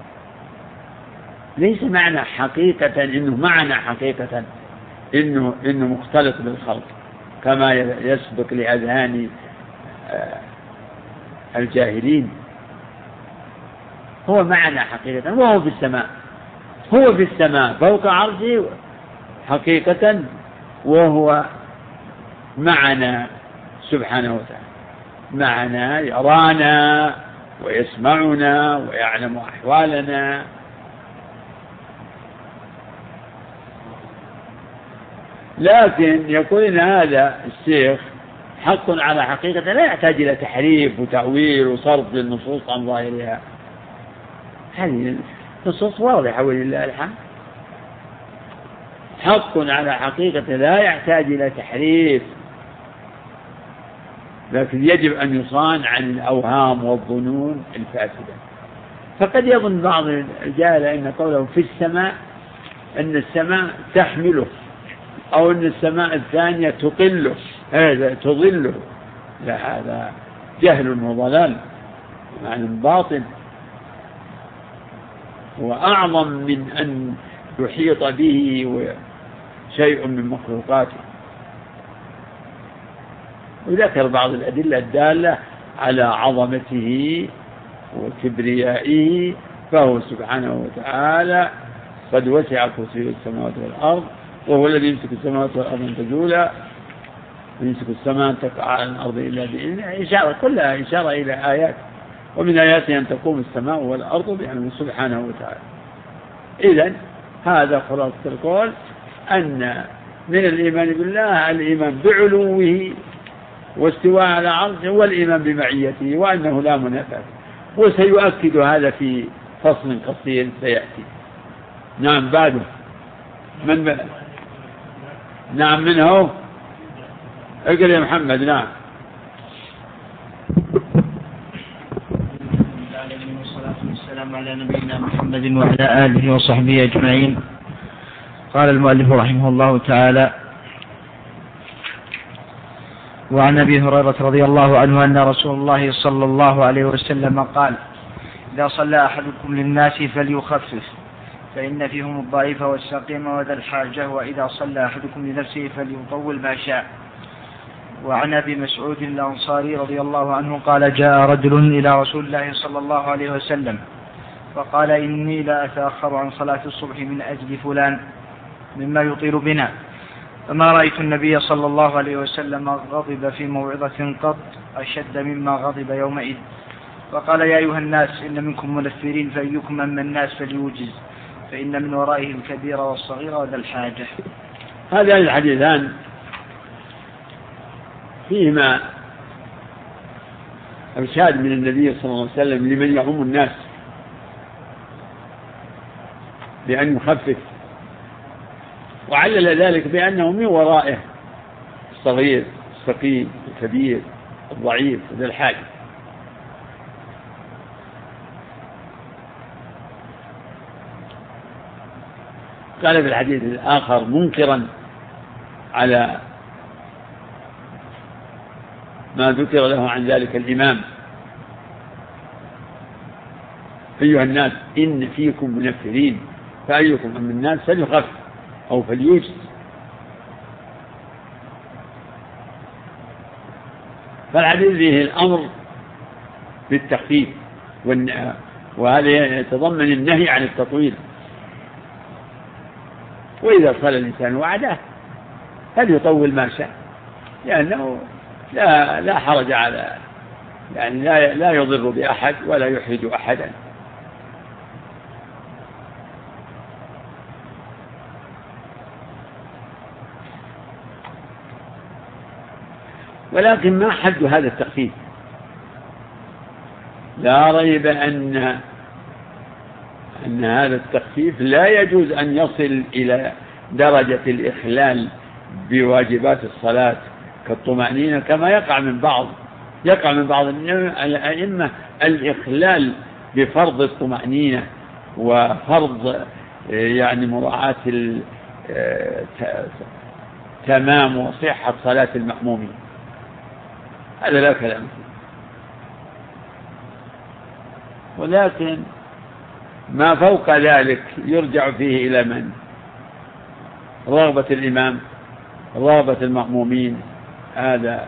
ليس معنى حقيقة إنه معنا حقيقة إنه مختلط بالخلق كما يسبق لأذهان الجاهلين. هو معنا حقيقة وهو في السماء، هو في السماء فوق عرشه حقيقة، وهو معنا سبحانه وتعالى، معنا يرانا ويسمعنا ويعلم أحوالنا. لكن يقول إن هذا الشيخ حق على حقيقة لا يحتاج إلى تحريف وتأويل وصرف للنصوص عن ظاهرها، هذه النصوص واضحة ولله الحمد. حق على حقيقة لا يحتاج إلى تحريف، لكن يجب أن يصان عن الأوهام والظنون الفاسدة. فقد يظن بعض الرجال أن قوله في السماء أن السماء تحمله، أو أن السماء الثانية تقله، هذا تظله. لا، هذا جهل وضلال معنى باطل، وأعظم من أن يحيط به شيء من مخلوقاته. وذكر بعض الأدلة الدالة على عظمته وكبريائه، فهو سبحانه وتعالى قد وسع كرسيه السماوات والأرض، وهو الذي يمسك السماوات والأرض أن تزولا، ويمسك السماء أن تقع على الأرض إلا بإذنه. إشارة كلها إشارة إلى آيات، ومن آياته أن تقوم السماء والأرض بأمره سبحانه وتعالى. إذن هذا خلاصة القول، أن من الإيمان بالله الإيمان بعلوه واستواء على عرشه، والإيمان بمعيته، وأنه لا منافاة. وسيؤكد هذا في فصل قصير سيأتي. نعم بعده من نعم منه اقرأ يا محمد. نعم. والصلاة والسلام على نبينا محمد وعلى آله وصحبه أجمعين. قال المؤلف رحمه الله تعالى: وعن أبي هريرة رضي الله عنه أن رسول الله صلى الله عليه وسلم قال: إذا صلى أحدكم للناس فليخفف فإن فيهم الضعيف والسقيم وذا الحاجة، وإذا صلى أحدكم لنفسه فليطول ما شاء. وعن أبي مسعود الأنصاري رضي الله عنه قال: جاء رجل إلى رسول الله صلى الله عليه وسلم فقال: إني لا أتأخر عن صلاة الصبح من أجل فلان مما يطيل بنا، فما رأيت النبي صلى الله عليه وسلم غضب في موعظة قط أشد مما غضب يومئذ. فقال: يا أيها الناس إن منكم منفرين، فأيكم أما الناس فليوجز، فإن من ورائه الكبير والصغير وذا الحاجة. هذان الحديثان فيهما إرشاد من النبي صلى الله عليه وسلم لمن يعم الناس بأن يخفف، وعلل ذلك بأنه من ورائه الصغير السقيم الكبير الضعيف ذا الحاجة. قال في الحديث الآخر منكرا على ما ذكر له عن ذلك الإمام: أيها الناس إن فيكم منفرين، فأيكم من الناس فليخف أو فليوجد. فالحديث فيه الأمر بالتخفيف، وهذا يتضمن النهي عن التطويل. وإذا صلى الإنسان وعده فليطول ما شاء، لأنه لا حرج على، يعني لا يضر بأحد ولا يحرج أحدا. ولكن ما حد هذا التخفيف؟ لا ريب أن هذا التخفيف لا يجوز أن يصل إلى درجة الإخلال بواجبات الصلاة كالطمأنينة، كما يقع من بعض الأئمة الإخلال بفرض الطمأنينة وفرض يعني مراعاة تمام وصحة صلاة المأمومين. هذا لا كلام فيه. ولكن ما فوق ذلك يرجع فيه إلى من؟ رغبة الإمام، رغبة المأمومين. هذا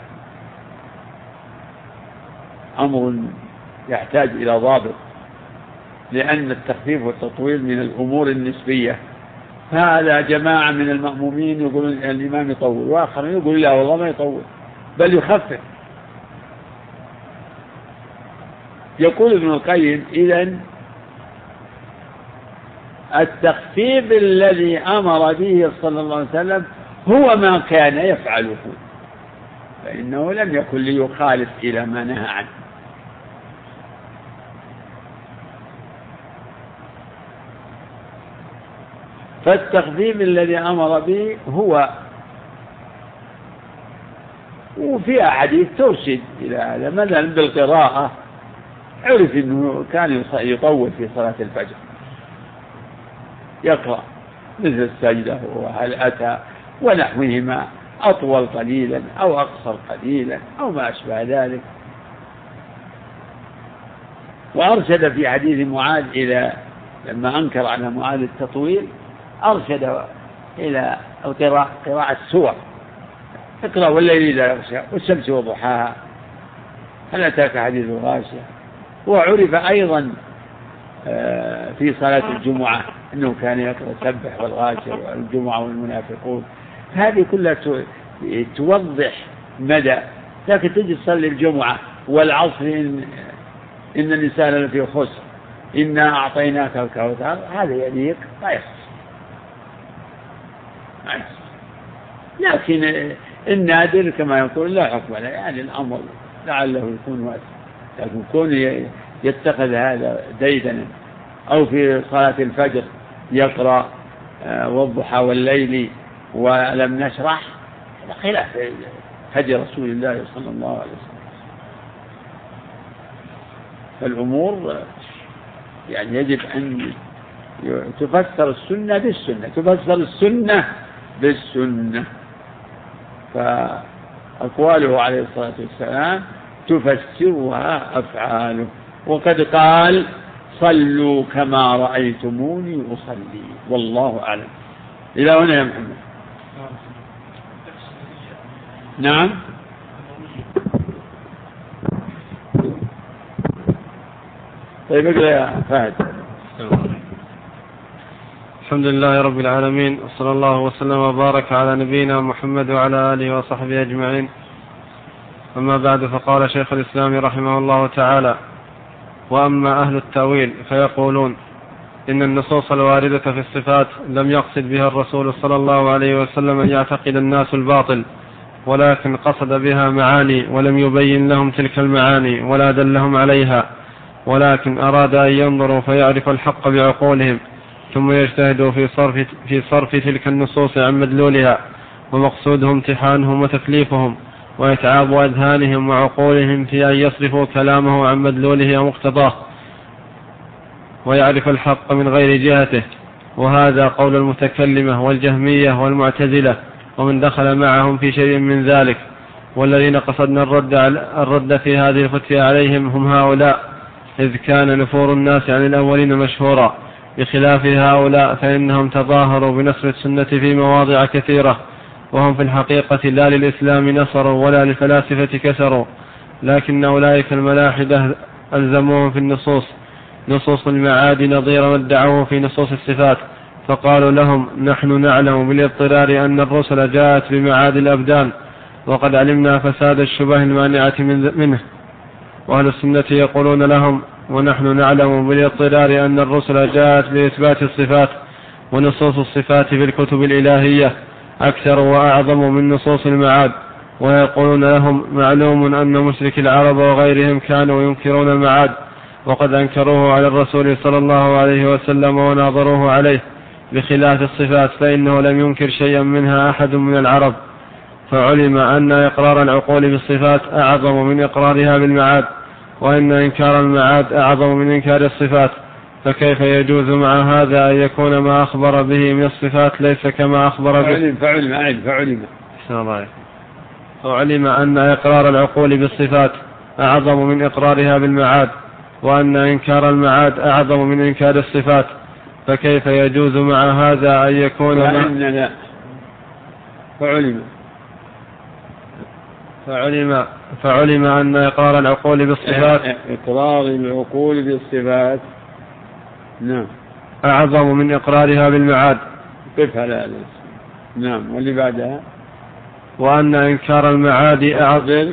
أمر يحتاج إلى ضابط، لأن التخفيف والتطويل من الأمور النسبية. هذا جماعة من المأمومين يقولون الإمام يطول، وآخر يقول لا والله ما يطول بل يخفف. يقول ابن القيم: إذن التخفيف الذي أمر به صلى الله عليه وسلم هو ما كان يفعله، فإنه لم يكن ليخالف إلى ما نهى عنه. فالتخفيف الذي أمر به هو، وفي أحاديث ترشد إلى هذا. مثلا بالقراءة عرف أنه كان يطول في صلاة الفجر، يقرأ مثل السجدة وهل أتى ونحوهما، أطول قليلا أو أقصر قليلا أو ما أشبه ذلك. وأرشد في حديث معاذ إلى لما أنكر على معاذ التطويل أرشد إلى قراءة السور: اقرأ والليل إذا يغشى والشمس وضحاها، هل أتاك حديث الغاشية. وعرف أيضا في صلاة الجمعة أنه كان يقرأ سبح والغاشية والجمعة والمنافقون. هذه كلها توضح مدى. لكن تجي تصلي الجمعة والعصر إن الإنسان لفي خسر إنا أعطيناك الكوثر، هذا يليق لا يخص. لكن النادر كما يقول لا حكم له، يعني الأمر لعله يكون واسع. لكن كون يتخذ هذا ديدنا، أو في صلاة الفجر يقرأ والضحى والليل ولم نشرح، هذا خلاف هدي رسول الله صلى الله عليه وسلم. فالأمور يعني يجب أن تفسر السنة بالسنة، تفسر السنة بالسنة. أقواله عليه الصلاة والسلام تفسرها أفعاله. وقد قال صلوا كما رأيتموني أصلي، والله أعلم. إلى هنا يا محمد. نعم. طيب اقرأ يا فهد. الحمد لله رب العالمين، وصلى الله وسلم وبارك على نبينا محمد وعلى آله وصحبه أجمعين. أما بعد، فقال شيخ الإسلام رحمه الله تعالى: وأما أهل التأويل فيقولون إن النصوص الواردة في الصفات لم يقصد بها الرسول صلى الله عليه وسلم أن يعتقد الناس الباطل، ولكن قصد بها معاني صلم يبين لهم تلك المعاني ولا دلهم عليها، ولكن أراد أن ينظروا فيعرفوا الحق بعقولهم، ثم يجتهدوا في صرف تلك النصوص عن مدلولها، ومقصودهم امتحانهم وتكليفهم، وإتعاب أذهانهم وعقولهم في أن يصرفوا كلامه عن مدلوله ومقتضاه، ويعرف الحق من غير جهته. وهذا قول المتكلمة والجهمية والمعتزلة، ومن دخل معهم في شيء من ذلك. والذين قصدنا الرد في هذه الفتوى عليهم هم هؤلاء، إذ كان نفور الناس عن الأولين مشهورا، بخلاف هؤلاء فإنهم تظاهروا بنصر السنة في مواضع كثيرة، وهم في الحقيقة لا للإسلام نصروا ولا للفلاسفة كسروا، لكن أولئك الملاحدة ألزموهم في نصوص المعاد نظير ما ادعوه في نصوص الصفات، فقالوا لهم: نحن نعلم بالاضطرار أن الرسل جاءت بمعاد الأبدان، وقد علمنا فساد الشبه المانعة منه. وأهل السنة يقولون لهم: ونحن نعلم بالاضطرار أن الرسل جاءت بإثبات الصفات، ونصوص الصفات في الكتب الإلهية أكثر وأعظم من نصوص المعاد. ويقولون لهم: معلوم أن مشرك العرب وغيرهم كانوا ينكرون المعاد، وقد أنكروه على الرسول صلى الله عليه وسلم وناظروه عليه، بخلاف الصفات فإنه لم ينكر شيئا منها أحد من العرب. فعلم أن إقرار العقول بالصفات أعظم من إقرارها بالمعاد، وإن إنكار المعاد أعظم من إنكار الصفات، فكيف يجوز مع هذا أن يكون ما أخبر به من الصفات ليس كما أخبر به؟ فعلم أن إقرار العقول بالصفات أعظم من إقرارها بالمعاد، وأن إنكار المعاد أعظم من إنكار الصفات، فكيف يجوز مع هذا أن يكون فعلم أن إقرار العقول بالصفات نعم أعظم من إقرارها بالمعاد. نعم. واللي بعدها: وأن إنكار المعاد أعظم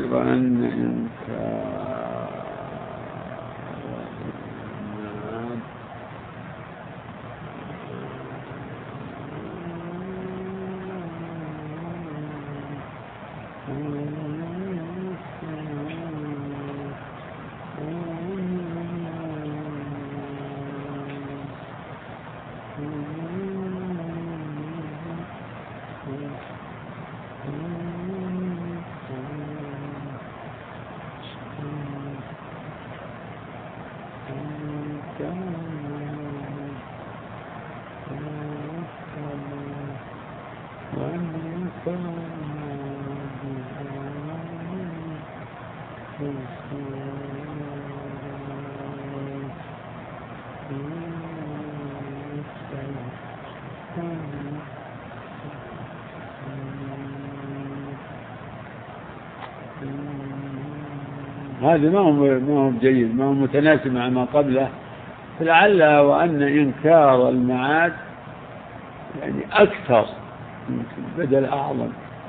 هذا ما هو جيد، ما هو متناسب مع ما قبله. فلعل وأن إنكار المعاد يعني أكثر بدل أعظم.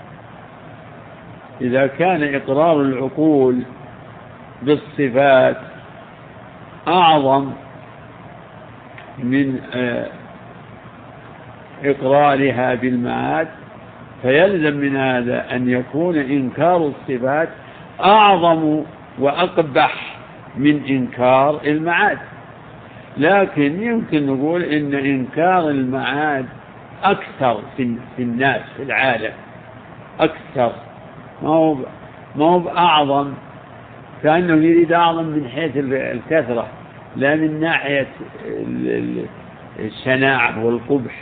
إذا كان إقرار العقول بالصفات أعظم من إقرارها بالمعاد، فيلزم من هذا أن يكون إنكار الصفات أعظم وأقبح من إنكار المعاد. لكن يمكن نقول إن إنكار المعاد أكثر في الناس في العالم، أكثر، ما هو بأعظم، كأنه يريد أعظم من حيث الكثرة لا من ناحية الشناعة والقبح.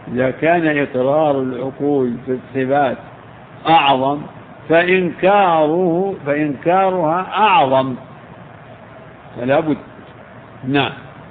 إذا كان إقرار العقول في الصفات أعظم فإنكارها أعظم، فلا بد. نعم،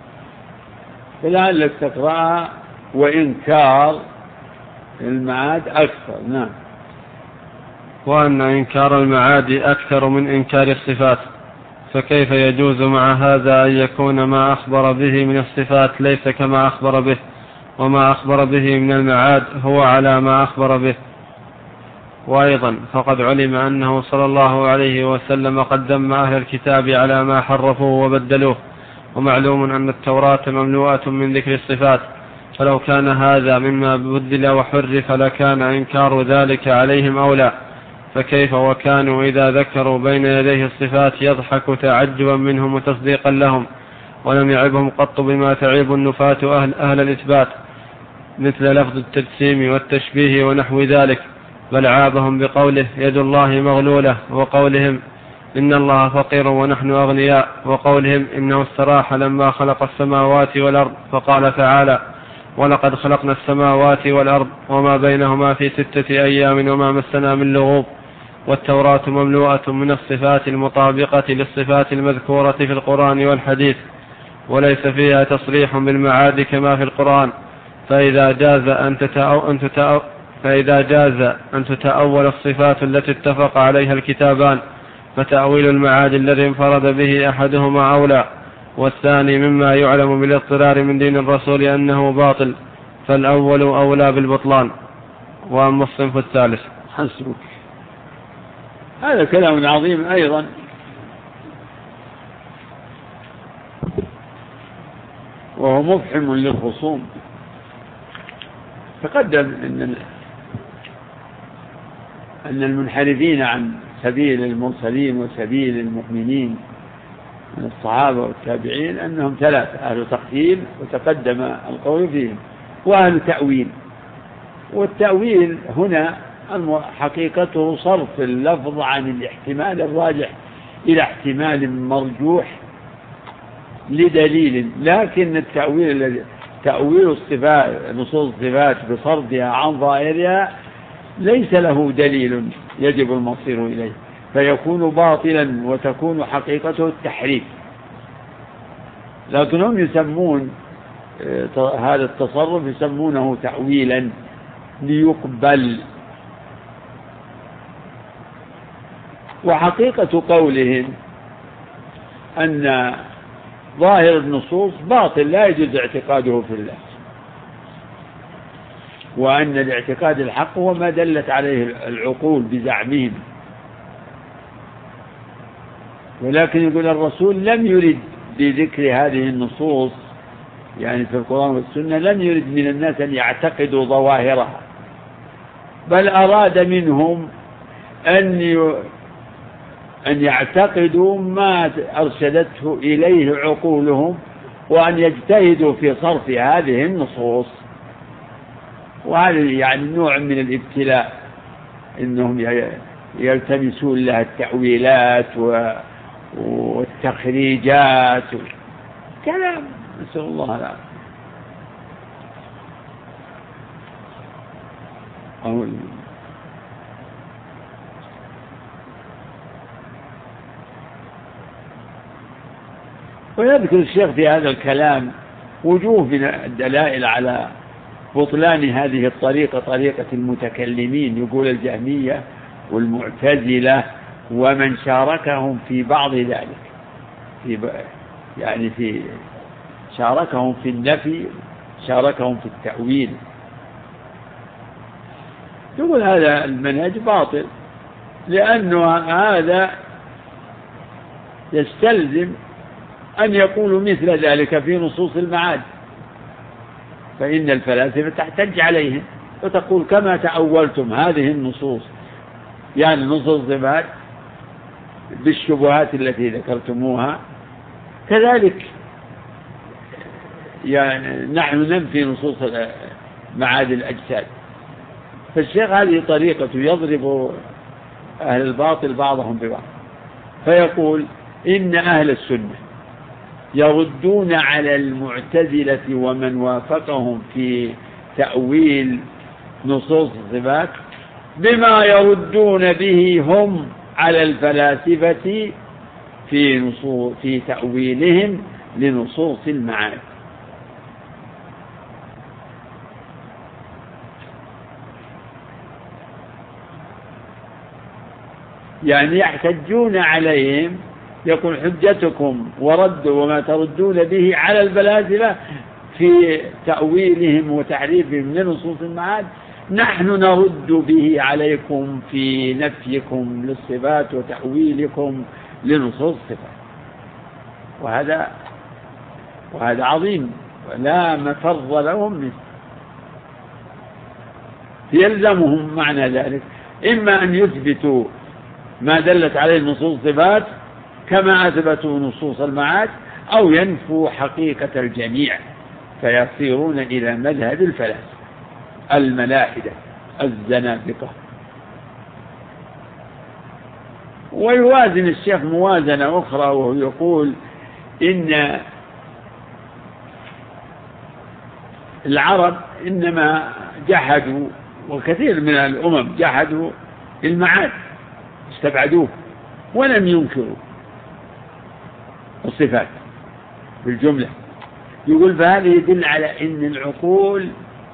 فلعلك تقرأها وإنكار المعاد أكثر. نعم. وأن إنكار المعاد أكثر من إنكار الصفات، فكيف يجوز مع هذا أن يكون ما أخبر به من الصفات ليس كما أخبر به، وما أخبر به من المعاد هو على ما أخبر به؟ وأيضا فقد علم أنه صلى الله عليه وسلم قد ذم أهل الكتاب على ما حرفوه وبدلوه، ومعلوم أن التوراة مملوءة من ذكر الصفات، فلو كان هذا مما بدل وحرف لكان إنكار ذلك عليهم أولى، فكيف وكانوا إذا ذكروا بين يديه الصفات يضحك تعجبا منهم وتصديقا لهم، ولم يعبهم قط بما تعيب النفاة أهل الإثبات مثل لفظ التجسيم والتشبيه ونحو ذلك، بل عابهم بقوله يد الله مغلولة، وقولهم إن الله فقير ونحن أغنياء، وقولهم إنه استراح لما خلق السماوات والأرض، فقال تعالى ولقد خلقنا السماوات والأرض وما بينهما في 6 أيام وما مسنا من لغوب. والتوراة مملوءة من الصفات المطابقة للصفات المذكورة في القرآن والحديث، وليس فيها تصريح بالمعاد كما في القرآن، فإذا جاز أن تتأول الصفات التي اتفق عليها الكتابان، فتأويل المعاد الذي انفرد به أحدهما أولى، والثاني مما يعلم بالاضطرار من دين الرسول أنه باطل، فالأول أولى بالبطلان. وأما الصنف الثالث. حسبك. هذا كلام عظيم أيضا، وهو مفحم للخصوم. تقدم أن المنحرفين عن سبيل المرسلين وسبيل المؤمنين من الصحابة والتابعين أنهم 3: أهل تقديم، وتقدم القول فيهم، وأهل تأويل. والتأويل هنا حقيقته صرف اللفظ عن الاحتمال الراجح إلى احتمال مرجوح لدليل، لكن تأويل الصفات، نصوص الصفات بصرفها عن ظاهرها ليس له دليل يجب المصير إليه، فيكون باطلا وتكون حقيقته التحريف. لكنهم يسمون هذا التصرف يسمونه تأويلا ليقبل. وحقيقة قولهم أن ظاهر النصوص باطل لا يجوز اعتقاده في الله، وأن الاعتقاد الحق هو ما دلت عليه العقول بزعمهم. ولكن يقول الرسول لم يرد بذكر هذه النصوص يعني في القرآن والسنة، لم يرد من الناس أن يعتقدوا ظواهرها، بل أراد منهم أن يعتقدوا ما أرشدته إليه عقولهم، وأن يجتهدوا في صرف هذه النصوص. وهذا يعني نوع من الابتلاء، إنهم يلتمسون لها التأويلات والتخريجات كلام، نسأل الله العافية. ويذكر الشيخ في هذا الكلام وجوه من الدلائل على بطلان هذه الطريقة، طريقة المتكلمين، يقول الجهمية والمعتزلة ومن شاركهم في بعض ذلك، في شاركهم في النفي، شاركهم في التأويل. يقول هذا المنهج باطل، لأنه هذا يستلزم أن يقولوا مثل ذلك في نصوص المعاد، فإن الفلاسفة تحتج عليهم وتقول كما تأولتم هذه النصوص، يعني نصوص الصفات بالشبهات التي ذكرتموها، كذلك يعني نحن ننفي نصوص معاد الأجساد. فالشيخ هذه طريقته يضرب أهل الباطل بعضهم ببعض، فيقول إن أهل السنة يردون على المعتزلة ومن وافقهم في تأويل نصوص الصفات بما يردون به هم على الفلاسفة في تأويلهم لنصوص المعاني. يعني يحتجون عليهم، يقول حجتكم وردوا وما تردون به على الفلاسفة في تأويلهم وتحريفهم لنصوص المعاد، نحن نرد به عليكم في نفيكم للصفات وتأويلكم لنصوص الصفات. وهذا عظيم ولا مفر لهم منه. يلزمهم معنى ذلك إما أن يثبتوا ما دلت عليه نصوص الصفات كما أثبتوا نصوص المعاد، أو ينفوا حقيقة الجميع فيصيرون إلى مذهب الفلاسفة الملاحدة الزنادقة. ويوازن الشيخ موازنة أخرى وهو يقول إن العرب إنما جحدوا، وكثير من الأمم جحدوا المعاد، استبعدوه ولم ينكروا الصفات بالجملة. يقول فهذا يدل على أن العقول،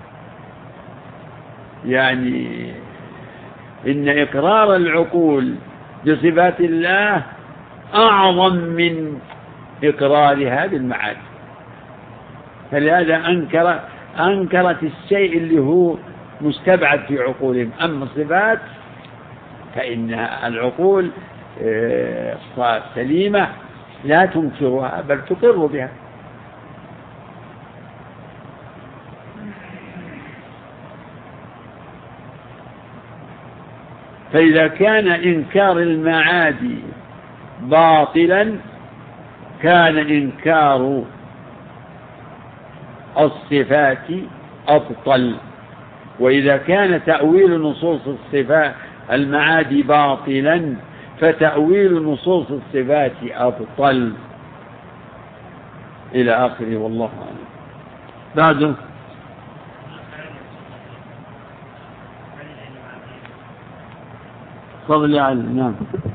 يعني إن إقرار العقول بصفات الله أعظم من إقرار هذه المعاد. فلهذا أنكرت الشيء اللي هو مستبعد في عقولهم. أما الصفات فإن العقول سليمة لا تنكرها بل تقر بها. فإذا كان إنكار المعاد باطلا كان إنكار الصفات أبطل، وإذا كان تأويل نصوص الصفات المعاد باطلا فتأويل نصوص الصفات أبطل إلى آخره. والله أعلم. بعده فضل علم. نعم.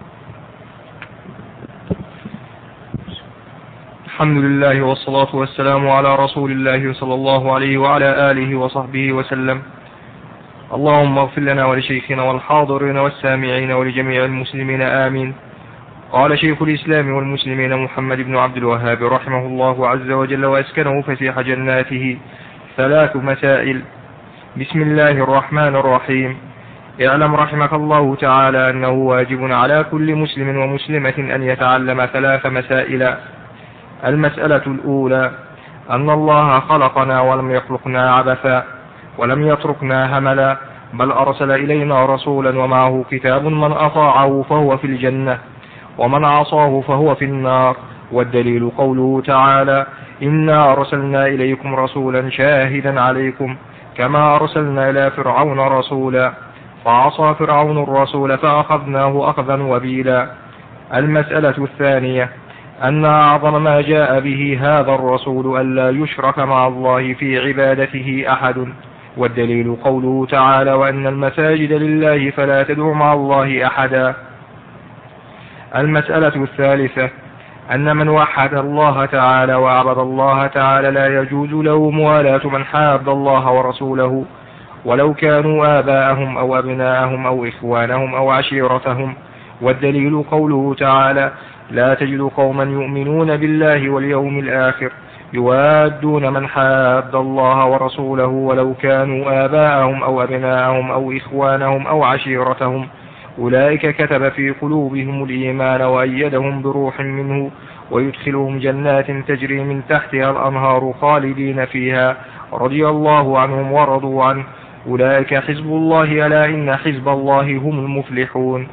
الحمد لله والصلاة والسلام على رسول الله صلى الله عليه وعلى آله وصحبه وسلم. اللهم اغفر لنا ولشيخنا والحاضرين والسامعين ولجميع المسلمين آمين. قال شيخ الإسلام والمسلمين محمد بن عبد الوهاب رحمه الله عز وجل وأسكنه فسيح جناته 3 مسائل. بسم الله الرحمن الرحيم. اعلم رحمك الله تعالى أنه واجب على كل مسلم ومسلمة أن يتعلم 3 مسائل. المسألة الأولى أن الله خلقنا ولم يخلقنا عبثا ولم يتركنا هملا، بل أرسل إلينا رسولا ومعه كتاب، من أطاعه فهو في الجنة ومن عصاه فهو في النار. والدليل قوله تعالى إنا أرسلنا إليكم رسولا شاهدا عليكم كما أرسلنا إلى فرعون رسولا فعصى فرعون الرسول فأخذناه أخذا وبيلا. المسألة الثانية أن أعظم ما جاء به هذا الرسول ألا يشرك مع الله في عبادته أحد. والدليل قوله تعالى وأن المساجد لله فلا تدعوا مع الله أحدا. المسألة الثالثة أن من وحد الله تعالى وعبد الله تعالى لا يجوز له موالاة من حاد الله ورسوله ولو كانوا آباءهم أو أبناءهم أو إخوانهم أو عشيرتهم. والدليل قوله تعالى لا تجد قوما يؤمنون بالله واليوم الآخر يوادون من حاد الله ورسوله ولو كانوا آباءهم أو أبناءهم أو إخوانهم أو عشيرتهم أولئك كتب في قلوبهم الإيمان وأيدهم بروح منه ويدخلهم جنات تجري من تحتها الأنهار خالدين فيها رضي الله عنهم ورضوا عنه أولئك حزب الله ألا إن حزب الله هم المفلحون.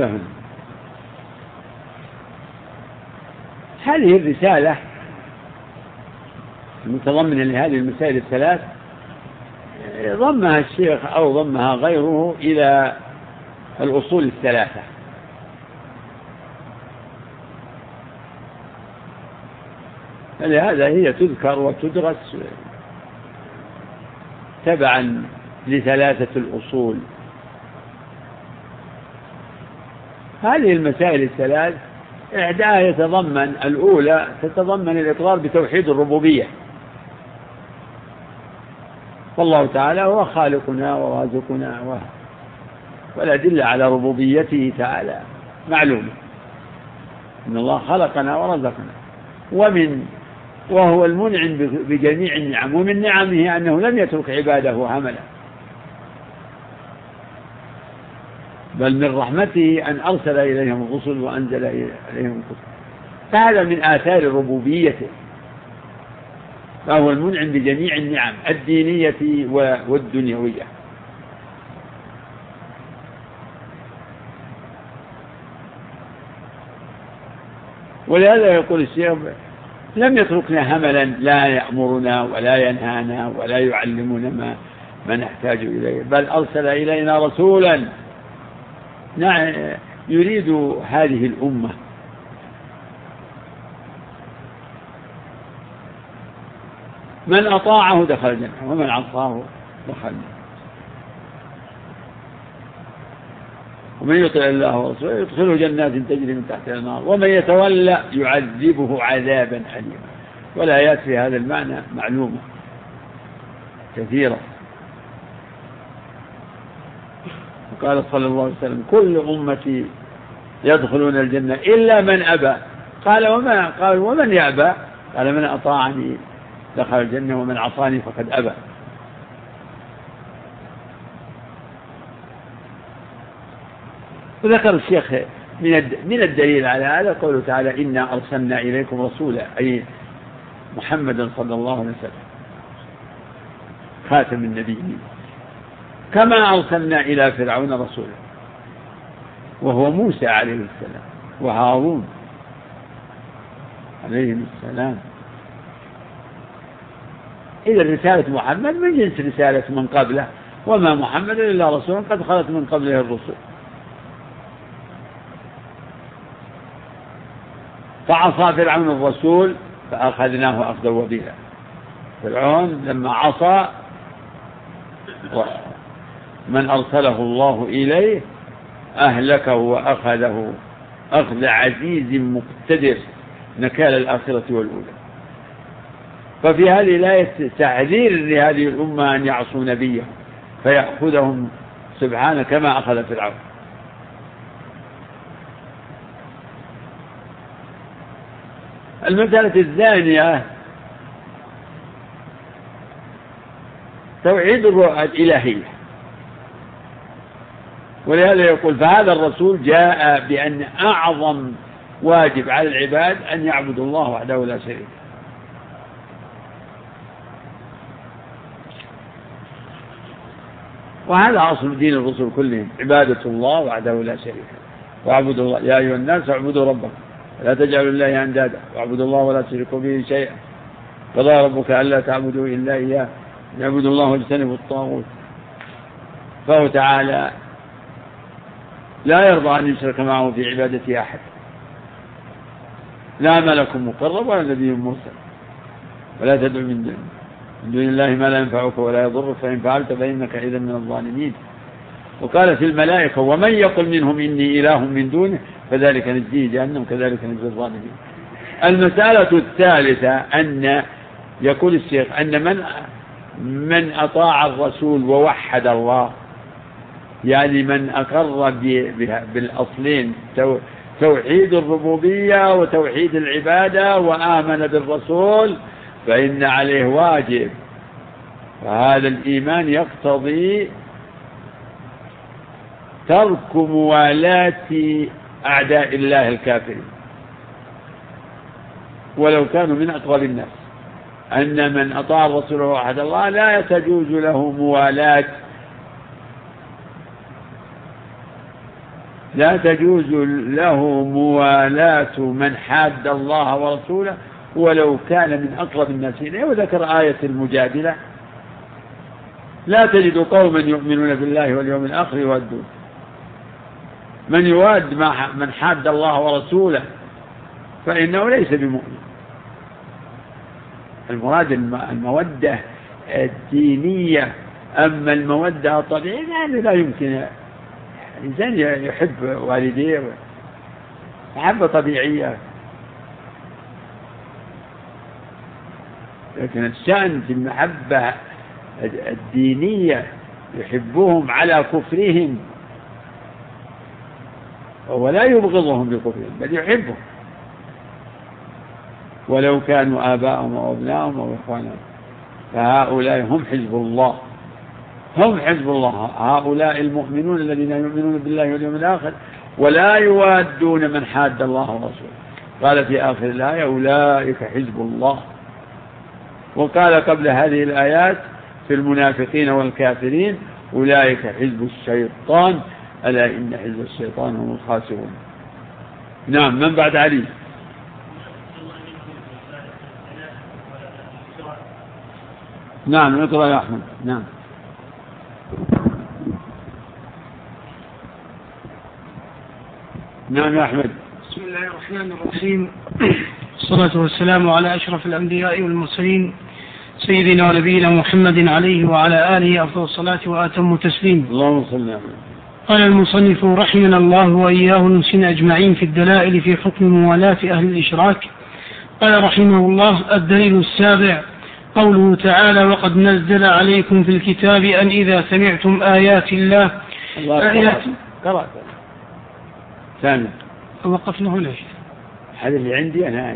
هذه الرسالة المتضمنة لهذه المسائل الثلاث ضمها الشيخ أو ضمها غيره إلى الأصول الثلاثة. فلهذا هي تذكر وتدرس تبعا لثلاثة الأصول. هذه المسائل الثلاث إحداها يتضمن، الأولى تتضمن الإقرار بتوحيد الربوبية، والله تعالى هو خالقنا ورازقنا، والأدلة على ربوبيته تعالى معلومة، إن الله خلقنا ورزقنا، وهو المنعم بجميع النعم، ومن نعمه أنه لم يترك عباده هملا، بل من رحمته أن أرسل إليهم الرسل وأنزل إليهم الكتب، فهذا من آثار ربوبيته، فهو المنعم بجميع النعم الدينية والدنيوية. ولهذا يقول الشيخ لم يتركنا هملا، لا يأمرنا ولا ينهانا ولا يعلمنا ما نحتاج إليه، بل أرسل إلينا رسولا يريد هذه الأمة، من أطاعه دخل الجنة ومن عصاه دخل النار، ومن يطع الله ورسوله يدخله جنات تجري من تحتها الأنهار، ومن يتولى يعذبه عذابا أليما. والآيات في هذا المعنى معلومة كثيرة. وقال صلى الله عليه وسلم كل أمتي يدخلون الجنة إلا من أبى، قال ومن يأبى؟ قال من أطاعني دخل الجنة ومن عصاني فقد أبى. وذكر الشيخ من الدليل على هذا قوله تعالى إنا أرسلنا إليكم رسولا، أي محمدا صلى الله عليه وسلم خاتم النبيين، كما أرسلنا إلى فرعون رسولا، وهو موسى عليه السلام وهارون عليهم السلام. إذا رسالة محمد من جنس رسالة من قبله، وما محمد إلا رسول قد خلت من قبله الرسل. فعصى فرعون الرسول فأخذناه أخذا وبيلا. فرعون لما عصى من أرسله الله إليه أهلكه وأخذه أخذ عزيز مقتدر نكال الآخرة والأولى. ففي هذه الآية تحذير لهذه الأمة أن يعصوا نبيه فيأخذهم سبحانه كما أخذ فرعون. المسألة الثانية توحيد الإلهية، ولهذا يقول فهذا الرسول جاء بأن أعظم واجب على العباد أن يعبدوا الله وحده لا شريك له. وهذا أصل دين الرسل كلهم، عبادة الله وحده لا شريك له، واعبدوا الله يا أيها الناس اعبدوا ربكم ولا تجعلوا الله أندادا واعبدوا الله ولا تشركوا به شيئا قضى ربك ألا تعبدوا إلا إياه يعبدوا الله واجتنبوا الطاغوت. فهو تعالى لا يرضى أن يشرك معه في عبادة أحد، لا ملك مقرب ولا نبي مرسل، ولا تدع من دون الله ما لا ينفعك ولا يضرك فإن فعلت فإنك إذا من الظالمين. وقال في الملائكة ومن يقل منهم إني إله من دونه فذلك نجزيه جهنم كذلك نجزي الظالمين. المسألة الثالثة أن يقول الشيخ أن من أطاع الرسول ووحد الله، يعني من أقر بالأصلين توحيد الربوبية وتوحيد العبادة وآمن بالرسول، فإن عليه واجب. فهذا الإيمان يقتضي ترك موالاة أعداء الله الكافرين ولو كانوا من أقرب الناس، أن من أطاع الرسول ووحد الله لا تجوز له موالاة من حاد الله ورسوله ولو كان من أقرب الناس إليه. وذكر آية المجادلة لا تجد قوما يؤمنون بالله واليوم الآخر يودون من يواد من حاد الله ورسوله فإنه ليس بمؤمن. المراد المودة الدينية أما المودة الطبيعية يعني لا يمكن الإنسان يحب والديه محبة طبيعية، لكن الشأن في المحبة الدينية يحبهم على كفرهم، ولا يبغضهم بكفرهم بل يحبهم ولو كانوا آباءهم وأبناءهم وإخوانهم، فهؤلاء هم حزب الله، هم حزب الله، هؤلاء المؤمنون الذين يؤمنون بالله واليوم الآخر ولا يوادون من حاد الله ورسوله. قال في آخر الآية أولئك حزب الله. وقال قبل هذه الآيات في المنافقين والكافرين أولئك حزب الشيطان ألا إن حزب الشيطان هم الخاسرون. نعم. من بعد علي؟ نعم اقرأ يا أحمد. نعم. نعم يا أحمد. بسم الله الرحمن الرحيم، والصلاة والسلام على أشرف الأنبياء والمرسلين سيدنا ونبينا محمد عليه وعلى آله أفضل الصلاة وأتم التسليم. اللهم صل على. قال المصنف رحمنا الله وإياه المسلمين أجمعين في الدلائل في حكم موالاة أهل الإشراك. قال رحمه الله: الدليل السابع قوله تعالى: وقد نزل عليكم في الكتاب أن إذا سمعتم آيات الله قرأت ثاني. وقفنا هنا. هذا اللي عندي أنا.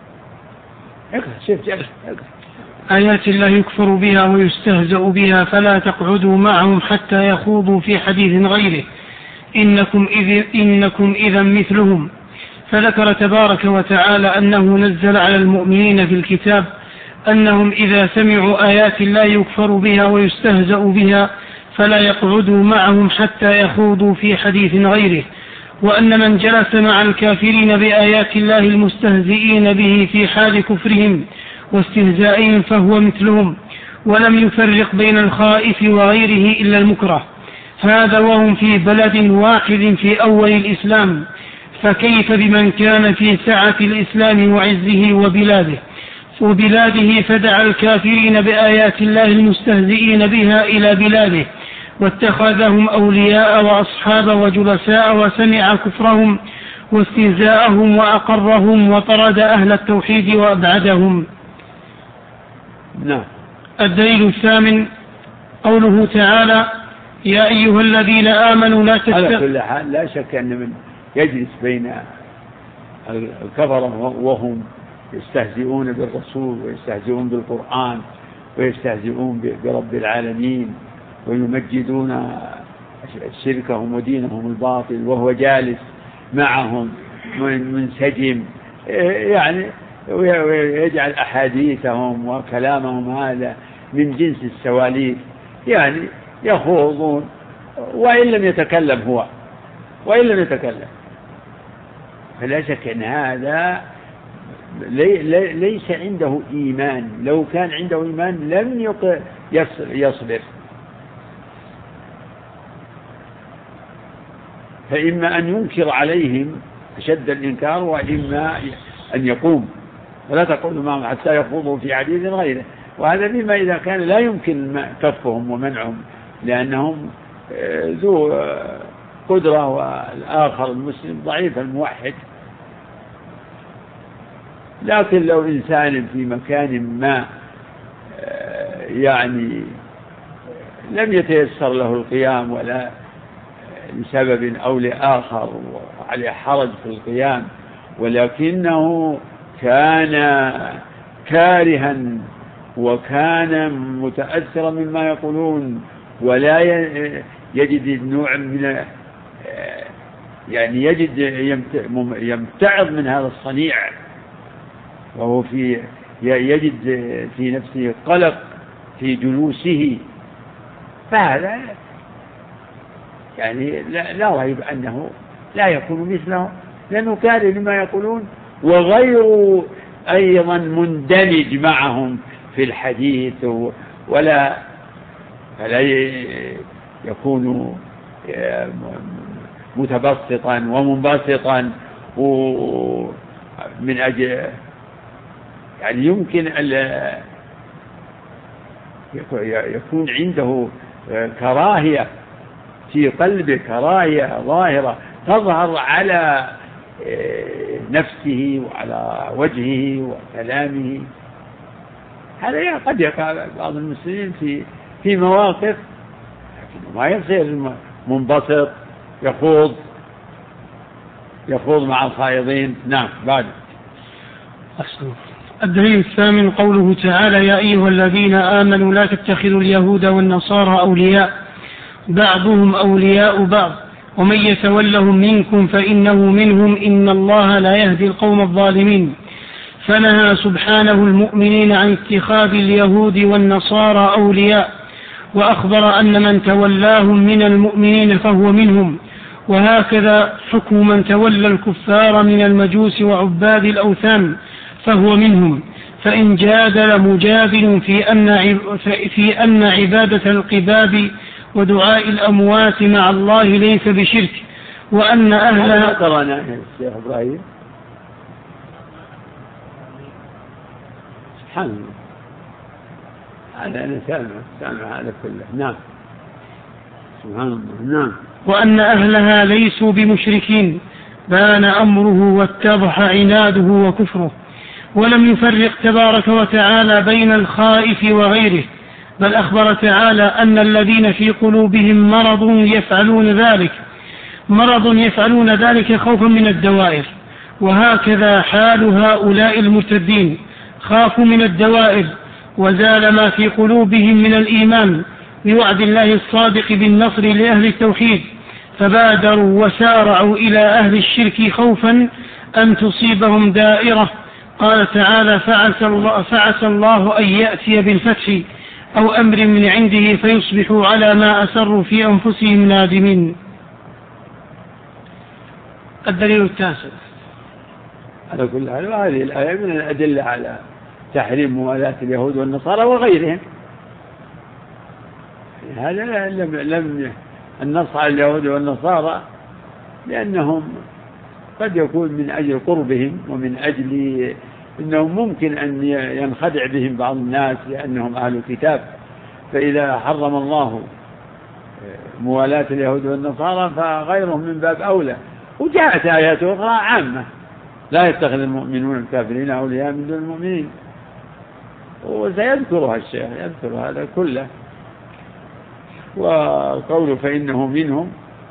آيات الله يكفر بها ويستهزأ بها فلا تقعدوا معهم حتى يخوضوا في حديث غيره إنكم إذا مثلهم. فذكر تبارك وتعالى أنه نزل على المؤمنين في الكتاب أنهم إذا سمعوا آيات الله يكفر بها ويستهزأ بها فلا يقعدوا معهم حتى يخوضوا في حديث غيره، وأن من جلس مع الكافرين بآيات الله المستهزئين به في حال كفرهم واستهزائهم فهو مثلهم، ولم يفرق بين الخائف وغيره إلا المكره. هذا وهم في بلد واحد في أول الإسلام، فكيف بمن كان في سعة الإسلام وعزه وبلاده فدعا الكافرين بآيات الله المستهزئين بها إلى بلاده واتخذهم أولياء وأصحاب وجلساء وسمع كفرهم واستهزاءهم وأقرهم وطرد أهل التوحيد وأبعدهم. نعم. الدليل الثامن قوله تعالى: يا أيها الذين آمنوا لا تتخذوا. على كل حال لا شك أن من يجلس بين الكفرة وهم يستهزئون بالرسول ويستهزئون بالقرآن ويستهزئون برب العالمين ويمجدون شركهم ودينهم الباطل، وهو جالس معهم منسجم، يعني ويجعل أحاديثهم وكلامهم هذا من جنس السواليف، يعني يخوضون وإن لم يتكلم هو، وإن لم يتكلم. فلا شك أن هذا ليس عنده إيمان. لو كان عنده إيمان لم يصبر. فإما أن ينكر عليهم أشد الإنكار، وإما أن يقوم ولا تقولوا معهم حتى يخوضوا في حديث غيره. وهذا بما إذا كان لا يمكن كفهم ومنعهم لأنهم ذو قدرة، والآخر المسلم ضعيف الموحد. لكن لو إنسان في مكان ما يعني لم يتيسر له القيام ولا لسبب أو لآخر وعليه حرج في القيام، ولكنه كان كارها وكان متأثرا مما يقولون ولا يجد نوع من يعني يجد يمتعض من هذا الصنيع، وهو يجد في نفسه قلق في جلوسه، فهذا يعني لا ريب أنه لا يكون مثله، لأنه كاره لما يقولون وغير أيضا مندمج معهم في الحديث، فلا يكون متبسطا ومنبسطا من أجل يعني يمكن يكون عنده كراهية في قلبه، كراهية ظاهرة تظهر على نفسه وعلى وجهه وكلامه. هذا قد يقع بعض المسلمين في مواقف، لكنه ما يصير منبسط يخوض مع الخائضين. نعم. بعد الدليل الثامن قوله تعالى: يا أيها الذين آمنوا لا تتخذوا اليهود والنصارى أولياء بعضهم أولياء بعض ومن يتولهم منكم فإنه منهم إن الله لا يهدي القوم الظالمين. فنهى سبحانه المؤمنين عن اتخاذ اليهود والنصارى أولياء، وأخبر أن من تولاهم من المؤمنين فهو منهم، وهكذا حكم من تولى الكفار من المجوس وعباد الأوثان فهو منهم. فإن جادل مجادل في أن عبادة القباب ودعاء الأموات مع الله ليس بشرك، وأن أهلها قرأنا الشيخ إبراهيم سبحان الله، هذا أنا سامع هذا كله. نعم سبحان الله. نعم. وأن أهلها ليسوا بمشركين، بان أمره واتضح عناده وكفره، ولم يفرق تبارك وتعالى بين الخائف وغيره، بل أخبر تعالى أن الذين في قلوبهم مرض يفعلون ذلك خوفا من الدوائر. وهكذا حال هؤلاء المرتدين، خافوا من الدوائر وزال ما في قلوبهم من الإيمان بوعد الله الصادق بالنصر لأهل التوحيد، فبادروا وسارعوا إلى أهل الشرك خوفا أن تصيبهم دائرة. قال تعالى: فعسى الله أن يأتي بالفتح أو أمر من عنده فيصبحوا على ما أسروا في أنفسهم نادمين. الدليل التاسع. على كل حال هذه الآية من الأدلة على تحريم موالاة اليهود والنصارى وغيرهم. هذا لم النص على اليهود والنصارى لأنهم قد يكون من أجل قربهم ومن أجل أنهم ممكن أن ينخدع بهم بعض الناس لأنهم أهل الكتاب، فإذا حرم الله موالاة اليهود والنصارى فغيرهم من باب أولى. وجاءت آيات أخرى عامة: لا يتخذ المؤمنون الكافرين أولياء من دون المؤمنين، وسيذكرها الشيخ، يذكر هذا كله. وقوله فإنه منهم،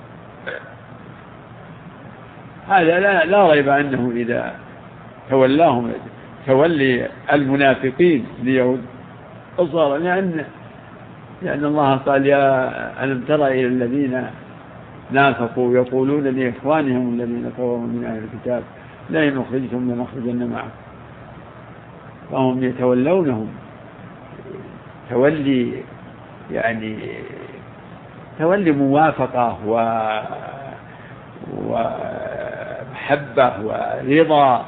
هذا لا ريب أنه إذا تولاهم تولي المنافقين ليهود أصار، لأن الله قال: يا ألم ترى إلى الذين نافقوا يقولون لإخوانهم الذين كفروا من أهل الكتاب لئن أخرجتم لنخرجن معكم. فهم يتولونهم تولي تولي موافقة ومحبة ورضا.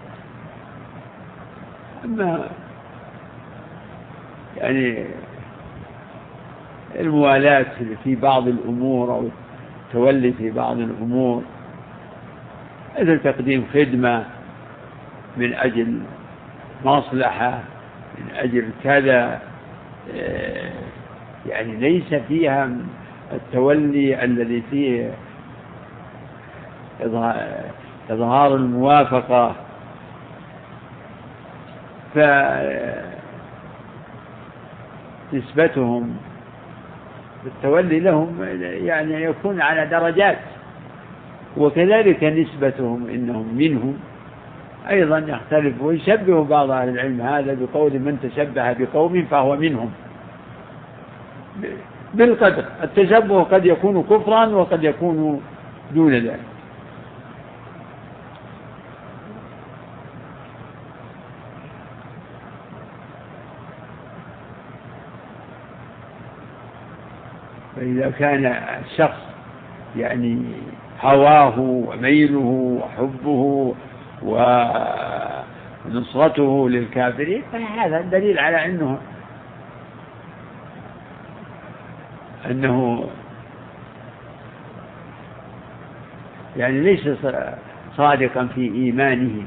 أما الموالاة في بعض الأمور أو التولي في بعض الأمور مثل تقديم خدمة من أجل مصلحة، من أجل كذا، ليس فيها التولي الذي فيه إظهار الموافقة. فنسبتهم التولي لهم يكون على درجات، وكذلك نسبتهم إنهم منهم أيضا يختلف. ويشبه بعض أهل العلم هذا بقول: من تشبه بقوم فهو منهم، بالقدر. التشبه قد يكون كفرا وقد يكون دون ذلك. فإذا كان الشخص هواه وميله وحبه ونصرته للكافرين، فهذا دليل على أنه ليس صادقا في إيمانه.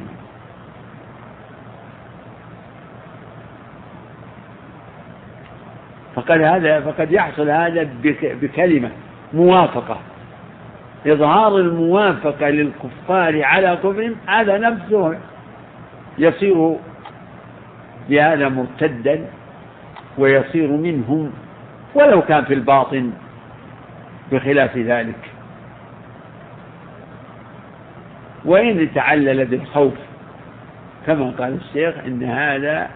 فقد يحصل هذا بكلمة موافقة. إظهار الموافقة للكفار على كفرهم هذا نفسه يصير بهذا مرتدا ويصير منهم ولو كان في الباطن بخلاف ذلك. وإن تعلل بالخوف كما قال الشيخ إن هذا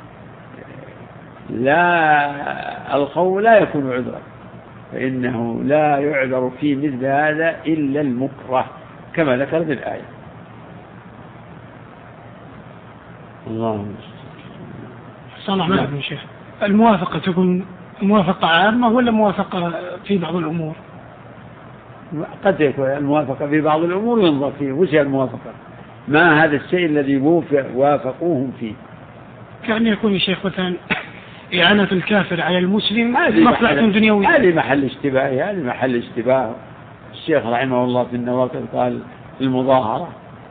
الخوف لا يكون عذرا، فإنه لا يعذر في مثل هذا إلا المكره كما ذكر في الآية. الله صلى الله عليه وسلم. الموافقة تكون موافقة عامة ولا موافقة في بعض الأمور؟ قد يكون الموافقة في بعض الأمور ينظر فيه وش الموافقة، ما هذا الشيء الذي وافقوهم فيه. كأن يكون يا شيخ مثلا إعانة الكافر على المسلم مصلحة دنيوية. هذه محل اشتباه. الشيخ رحمه الله في النواقض قال المظاهرة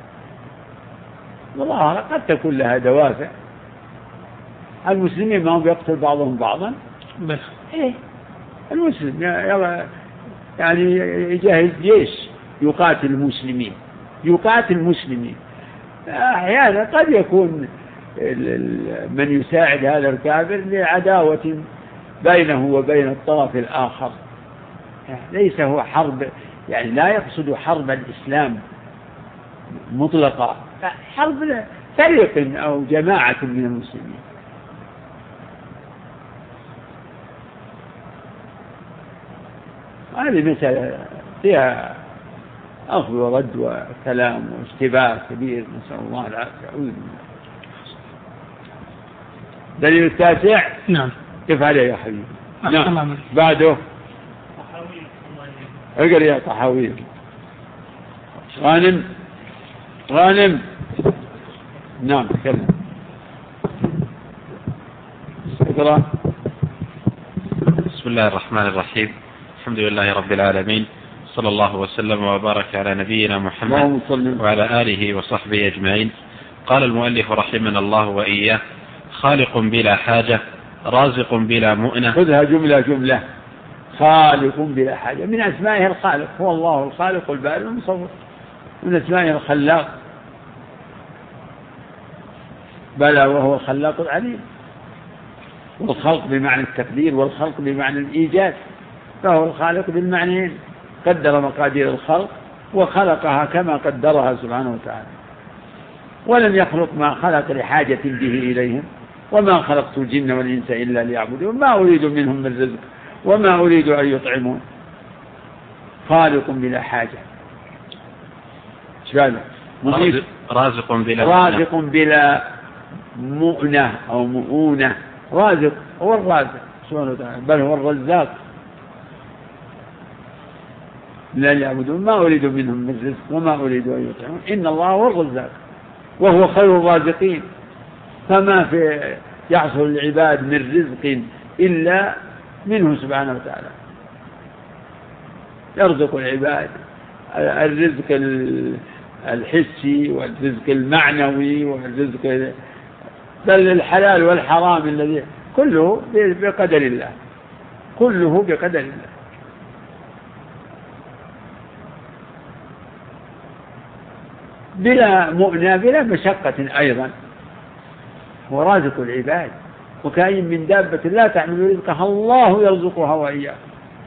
قد تكون لها دوافع. المسلمين ما هم يقتل بعضهم بعضا بس المسلم يعني يجهز جيش يقاتل المسلمين. أحيانا قد يكون من يساعد هذا الكافر لعداوة بينه وبين الطرف الآخر، ليس هو حرب، يعني لا يقصد حرب الإسلام مطلقة، حرب فريق أو جماعة من المسلمين. هذه مسألة فيها أخذ ورد وكلام واشتباه كبير، نسأل الله العافية. دليل التاسع. نعم. كيف عليه يا حبيبي؟ نعم. بعده اقرأ يا طحاوي. غانم. نعم تكلم. اقرأ. بسم الله الرحمن الرحيم. الحمد لله رب العالمين، صلى الله وسلم وبارك على نبينا محمد وعلى آله وصحبه أجمعين. قال المؤلف رحمنا الله وإياه: خالق بلا حاجة، رازق بلا مؤنة. خذها جملة. خالق بلا حاجة، من أسمائه الخالق، هو الله الخالق البارئ المصور. من أسمائه الخلاق، بلى وهو الخلاق العليم. والخلق بمعنى التقدير والخلق بمعنى الإيجاد، فهو الخالق بالمعنيين، قدر مقادير الخلق وخلقها كما قدرها سبحانه وتعالى، ولم يخلق ما خلق لحاجة به إليهم، وما خلقت الجن والإنس إلا ليعبدون ما أريد منهم من رزق وما أريد أن يطعمون. خالق بلا حاجة. رازق بلا مؤنة أو مؤونة. رازق هو الرازق سبحانه وتعالى، بل هو الرزاق. لا يعبدون ما أريد منهم من رزق وما أريد أن يطعمون، إن الله هو الرزاق وهو خير الرازقين. فما في يحصل العباد من رزق إلا منه سبحانه وتعالى. يرزق العباد الرزق الحسي والرزق المعنوي والرزق بل الحلال والحرام الذي كله بقدر الله، كله بقدر الله. بلا مؤنة بلا مشقة أيضا، هو رازق العباد. وكأين من دابة لا تحمل رزقها الله يرزقها وإياها.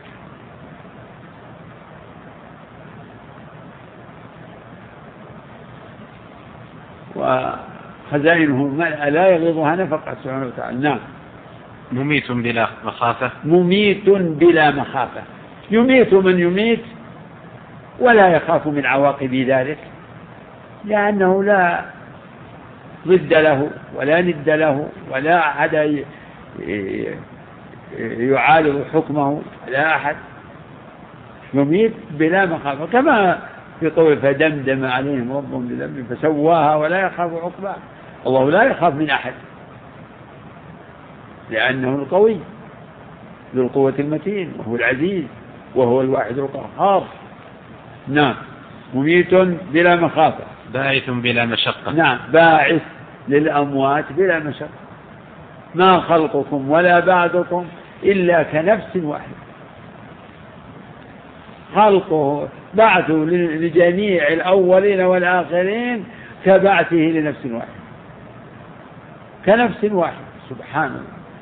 وخزائنه لا يغيضها نفقة سبحانه وتعالى. نعم. مميت بلا مخافة. مميت بلا مخافة، يميت من يميت ولا يخاف من عواقب ذلك، لأنه لا ضد له ولا ند له ولا أحد يعارض حكمه، لا أحد. يميت بلا مخافة، كما في قول فدمدم عليهم ربهم بذنب فسواها ولا يخاف عقباها. الله لا يخاف من أحد لأنه القوي ذو القوة المتين، وهو العزيز وهو الواحد القهار. نعم. مميت بلا مخافة. باعث بلا مشقة. نعم، باعث للأموات بلا مشقة. ما خلقكم ولا بعثكم إلا كنفس واحد. خلقه بعثه لجميع الأولين والآخرين كبعثه لنفس واحد، كنفس واحد سبحانه،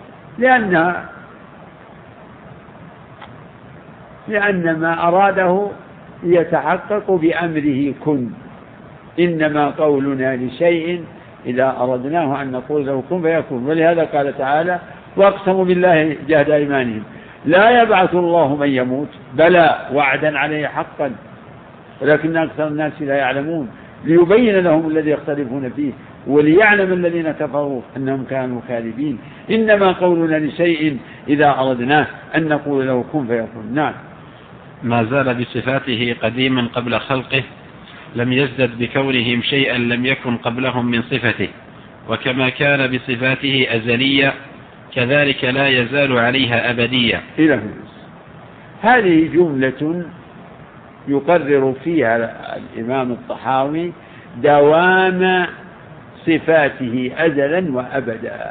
لأن ما أراده يتحقق بأمره كن. إنما قولنا لشيء إذا أردناه أن نقول له كن فيكون. ولهذا قال تعالى: واقسموا بالله جهد أيمانهم لا يبعث الله من يموت بلى وعدا عليه حقا ولكن أكثر الناس لا يعلمون ليبين لهم الذي يختلفون فيه وليعلم الذين كفروا أنهم كانوا كاذبين. إنما قولنا لشيء إذا أردناه أن نقول له كن فيكون. نعم. ما زال بصفاته قديما قبل خلقه لم يزدد بكونهم شيئا لم يكن قبلهم من صفته، وكما كان بصفاته أزلية كذلك لا يزال عليها أبدية. هذه جملة يقرر فيها الإمام الطحاوي دوام صفاته أزلا وأبدا،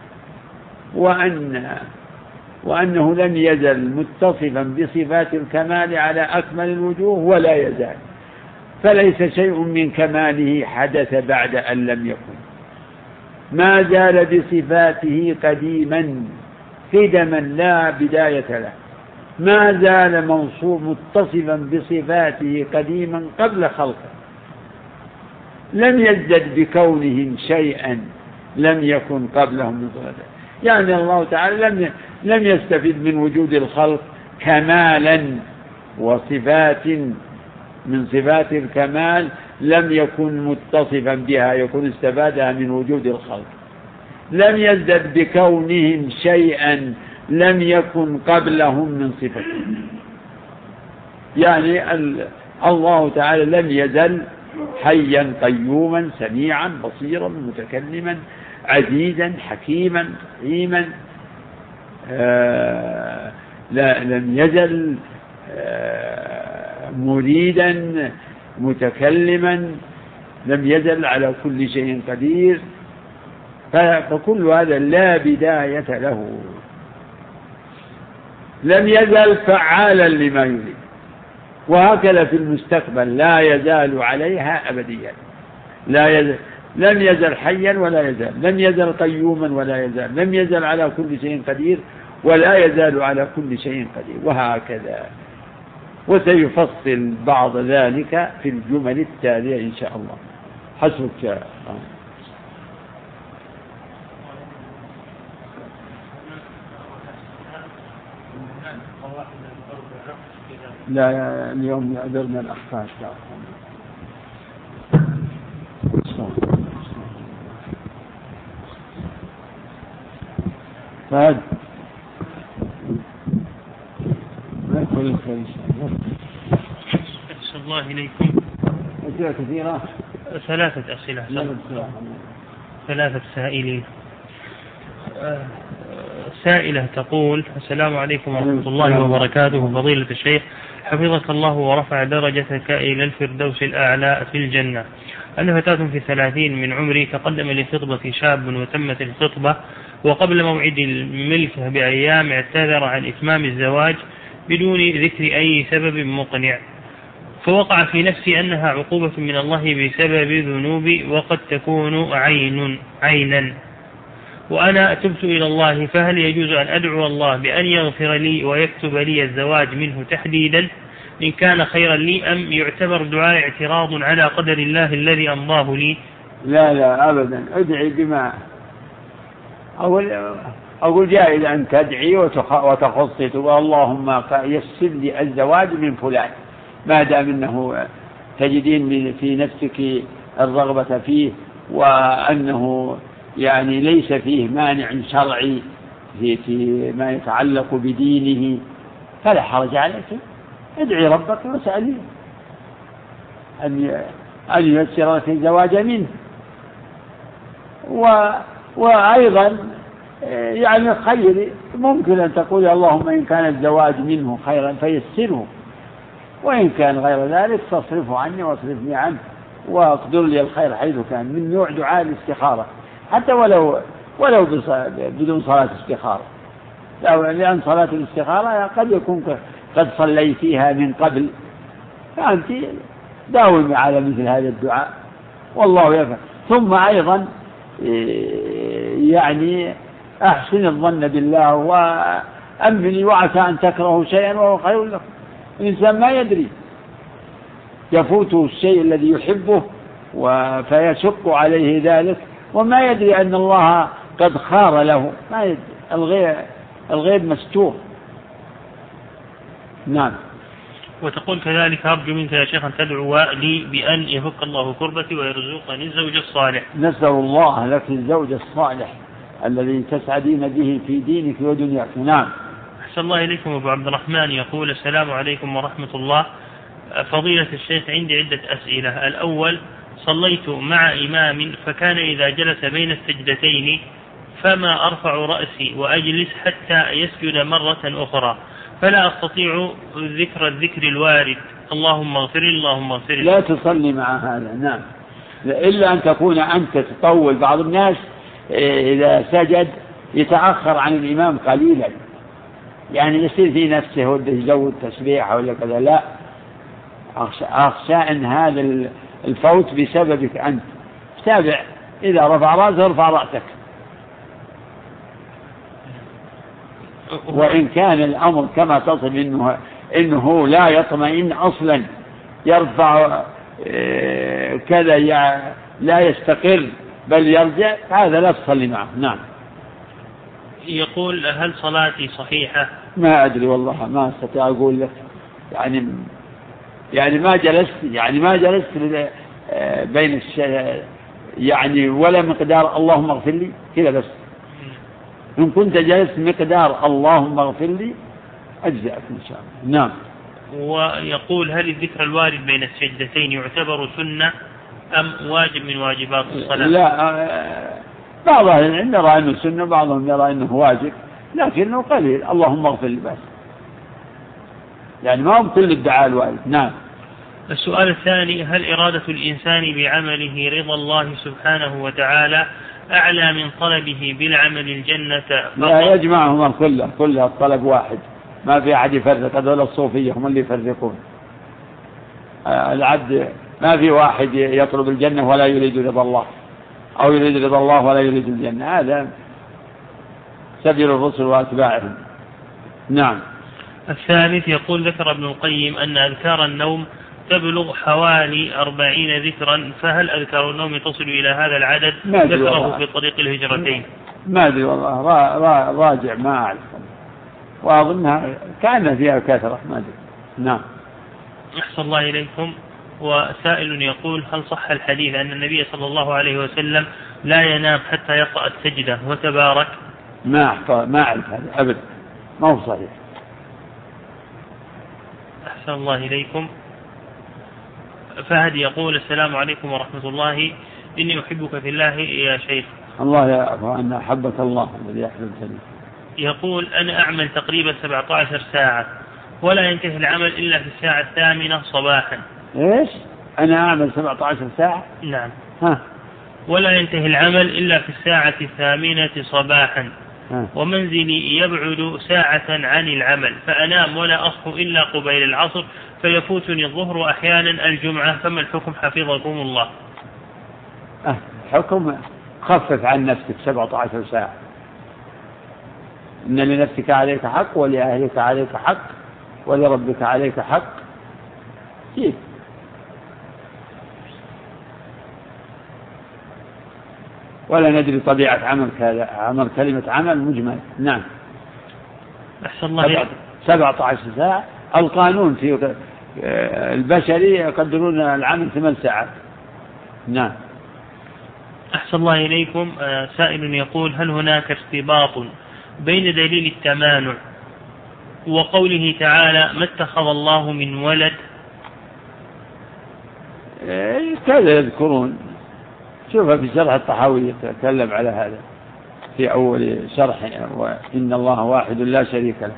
وأنه لم يزل متصفا بصفات الكمال على أكمل الوجوه ولا يزال، فليس شيء من كماله حدث بعد أن لم يكن. ما زال بصفاته قديما قدما لا بداية له، ما زال منصوب متصفا بصفاته قديما قبل خلقه، لم يزدد بكونهم شيئا لم يكن قبلهم من صفاته. يعني الله تعالى لم يستفد من وجود الخلق كمالا وصفات من صفات الكمال لم يكن متصفا بها يكون استفادها من وجود الخلق. لم يزدد بكونهم شيئا لم يكن قبلهم من صفته. يعني الله تعالى لم يزل حيا قيوما سميعا بصيرا متكلما عزيزا حكيما رحيما، لم يزل مريدا متكلما، لم يزل على كل شيء قدير، فكل هذا لا بداية له. لم يزل فعالا لما يريد، وهكذا في المستقبل لا يزال عليها أبديا. لم يزل حيا ولا يزال، لم يزل قيوما ولا يزال، لم يزل على كل شيء قدير ولا يزال على كل شيء قدير، وهكذا. وسيفصل بعض ذلك في الجمل التالية إن شاء الله. حسبك. لا اليوم يعذرنا الأخطاء. فهد أحسن الله إليكم. أسئلة كثيرة. 3 أسئلة. 3 سائلين. سائلة تقول: السلام عليكم ورحمة الله وبركاته. فضيلة الشيخ حفظك الله ورفع درجتك إلى الفردوس الأعلى في الجنة. أنا فتاة في 30 من عمري تقدم لخطبة شاب وتمت الخطبة، وقبل موعد الملكة بأيام اعتذر عن إتمام الزواج بدون ذكر أي سبب مقنع، فوقع في نفسي أنها عقوبة من الله بسبب ذنوبي وقد تكون عينا، وأنا تبت إلى الله، فهل يجوز أن أدعو الله بأن يغفر لي ويكتب لي الزواج منه تحديدا إن كان خيرا لي، أم يعتبر دعاء اعتراض على قدر الله الذي أمضاه لي؟ لا أبدا، ادعي بما أقول جائز أن تدعي وتخصص اللهم يسر لي الزواج من فلان، ما دام أنه تجدين في نفسك الرغبة فيه وأنه يعني ليس فيه مانع شرعي في ما يتعلق بدينه فلا حرج عليك، ادعي ربك واسأليه أن ييسر لك الزواج منه. وأيضا يعني خير ممكن أن تقول اللهم إن كان الزواج منه خيرا فيسره، وإن كان غير ذلك فاصرفه عني واصرفني عنه واقدر لي الخير حيث كان، من نوع دعاء الاستخارة، حتى ولو بدون صلاة استخارة. لأن صلاة الاستخارة قد يكون قد صليتيها من قبل، فأنت داومي على مثل هذا الدعاء والله يفعل. ثم أيضا يعني أحسن الظن بالله وأمني وعسى أن تكرهوا شيئا وهو خير لكم. الإنسان ما يدري، يفوته الشيء الذي يحبه فيشق عليه ذلك وما يدري أن الله قد خار له، ما يدري، الغيب مستور. نعم. وتقول كذلك أرجو منك يا شيخ أن تدعو لي بأن يفك الله كربتي ويرزقني الزوج الصالح. نسأل الله لك الزوج الصالح الذي تسعدين به في دينك ودنياك. نعم. أحسن الله إليكم. أبو عبد الرحمن يقول السلام عليكم ورحمة الله، فضيلة الشيخ عندي عدة أسئلة. الأول، صليت مع إمام فكان إذا جلس بين السجدتين فما أرفع رأسي وأجلس حتى يسجد مرة أخرى، فلا أستطيع الذكر الوارد اللهم اغفر لي اللهم اغفر لي. لا تصلي مع هذا. نعم. إلا أن تكون أنت تطول. بعض الناس إذا سجد يتأخر عن الإمام قليلا، يعني يصير في نفسه وده يزود تسبيح ولا كذا. لا، أخشى أن هذا الفوت بسببك أنت. تابع، إذا رفع رأسه ارفع رأسك. وإن كان الأمر كما تصل إنه لا يطمئن أصلا، يرفع كذا لا يستقر بل يرجع، هذا لا تصلي معه. نعم. يقول هل صلاتي صحيحة؟ ما أدري والله، ما أستطيع أقول لك. يعني ما جلست بين يعني ولا مقدار اللهم اغفر لي كذا بس. إن كنت جلست مقدار اللهم اغفر لي أجزأك إن شاء الله. نعم. ويقول هل الذكر الوارد بين السجدتين يعتبر سنة أم واجب من واجبات الصلاة؟ لا، بعض أهل العلم يرى أنه سنة، بعضهم يرى أنه واجب، لكنه قليل. اللهم اغفر لي بس، يعني ما هم كل الدعاء الوارد. نعم. السؤال الثاني، هل إرادة الإنسان بعمله رضا الله سبحانه وتعالى أعلى من طلبه بالعمل الجنة فقط؟ لا، يجمعهما كلها الطلب واحد، ما في أحد يفرق. هذول الصوفية هم اللي يفرقون. العبد ما في واحد يطلب الجنة ولا يريد رضا الله، أو يريد رضا الله ولا يريد الجنة. هذا سبيل الرسل وأتباعهم. نعم. الثالث، يقول ذكر ابن القيم أن أذكار النوم تبلغ حوالي 40 ذكرا، فهل أذكار النوم تصل إلى هذا العدد؟ ذكره في طريق الهجرتين. ما أدري والله، راجع ما أعرف، وأظنها كان فيها كثرة، ما أدري. نعم. أحسن الله إليكم. وسائل يقول هل صح الحديث أن النبي صلى الله عليه وسلم لا ينام حتى يقرأ السجدة وتبارك؟ ما أعرف هذا أبدا، ما هو صحيح. أحسن الله إليكم. فهد يقول السلام عليكم ورحمة الله، إني أحبك في الله يا شيخ. الله يعفو أن أحبك الله الذي أحببتني. يقول أنا أعمل تقريبا 17 ساعة ولا ينتهي العمل إلا في الساعة 8 صباحا. إيش؟ أنا أعمل 17 ساعة؟ نعم. ها. ولا ينتهي العمل إلا في الساعة 8 صباحا. ومنزلي يبعد ساعة عن العمل، فأنام ولا أصحو إلا قبيل العصر، فيفوتني الظهر وأحيانا الجمعة، فما الحكم حفظكم الله؟ حكم خفف عن نفسك 17 ساعة. إن لنفسك عليك حق، ولأهلك عليك حق، ولربك عليك حق. كيف؟ ولا ندري طبيعة عمل هذا، عمل كلمة عمل مجمل. نعم. أحسن الله. 17 ساعة. القانون في البشري يقدرون العمل 8 ساعات. نعم. أحسن الله إليكم. سائل يقول هل هناك ارتباط بين دليل التمانع وقوله تعالى ما اتخذ الله من ولد؟ كذا يذكرون. شوفها في شرح الطحاوي يتكلم على هذا في أول شرح، وإن الله واحد لا شريك له.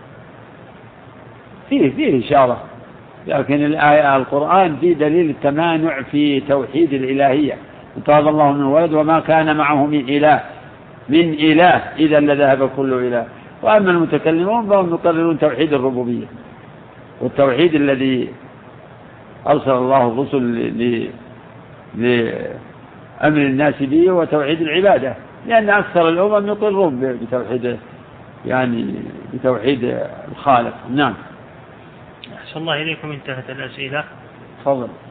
فيه إشارة، لكن الآية القرآن فيه دليل التمانع في توحيد الإلهية. اتخذ الله من ولد وما كان معه من إله إذا لذهب كل إله. وأما المتكلمون فهم يقررون توحيد الربوبية والتوحيد الذي أرسل الله الرسل لأمر الناس به وتوحيد العبادة، لأن أكثر الأمم يقرون بتوحيد يعني بتوحيد الخالق. نعم. أحسن الله إليكم، انتهت الأسئلة. تفضل.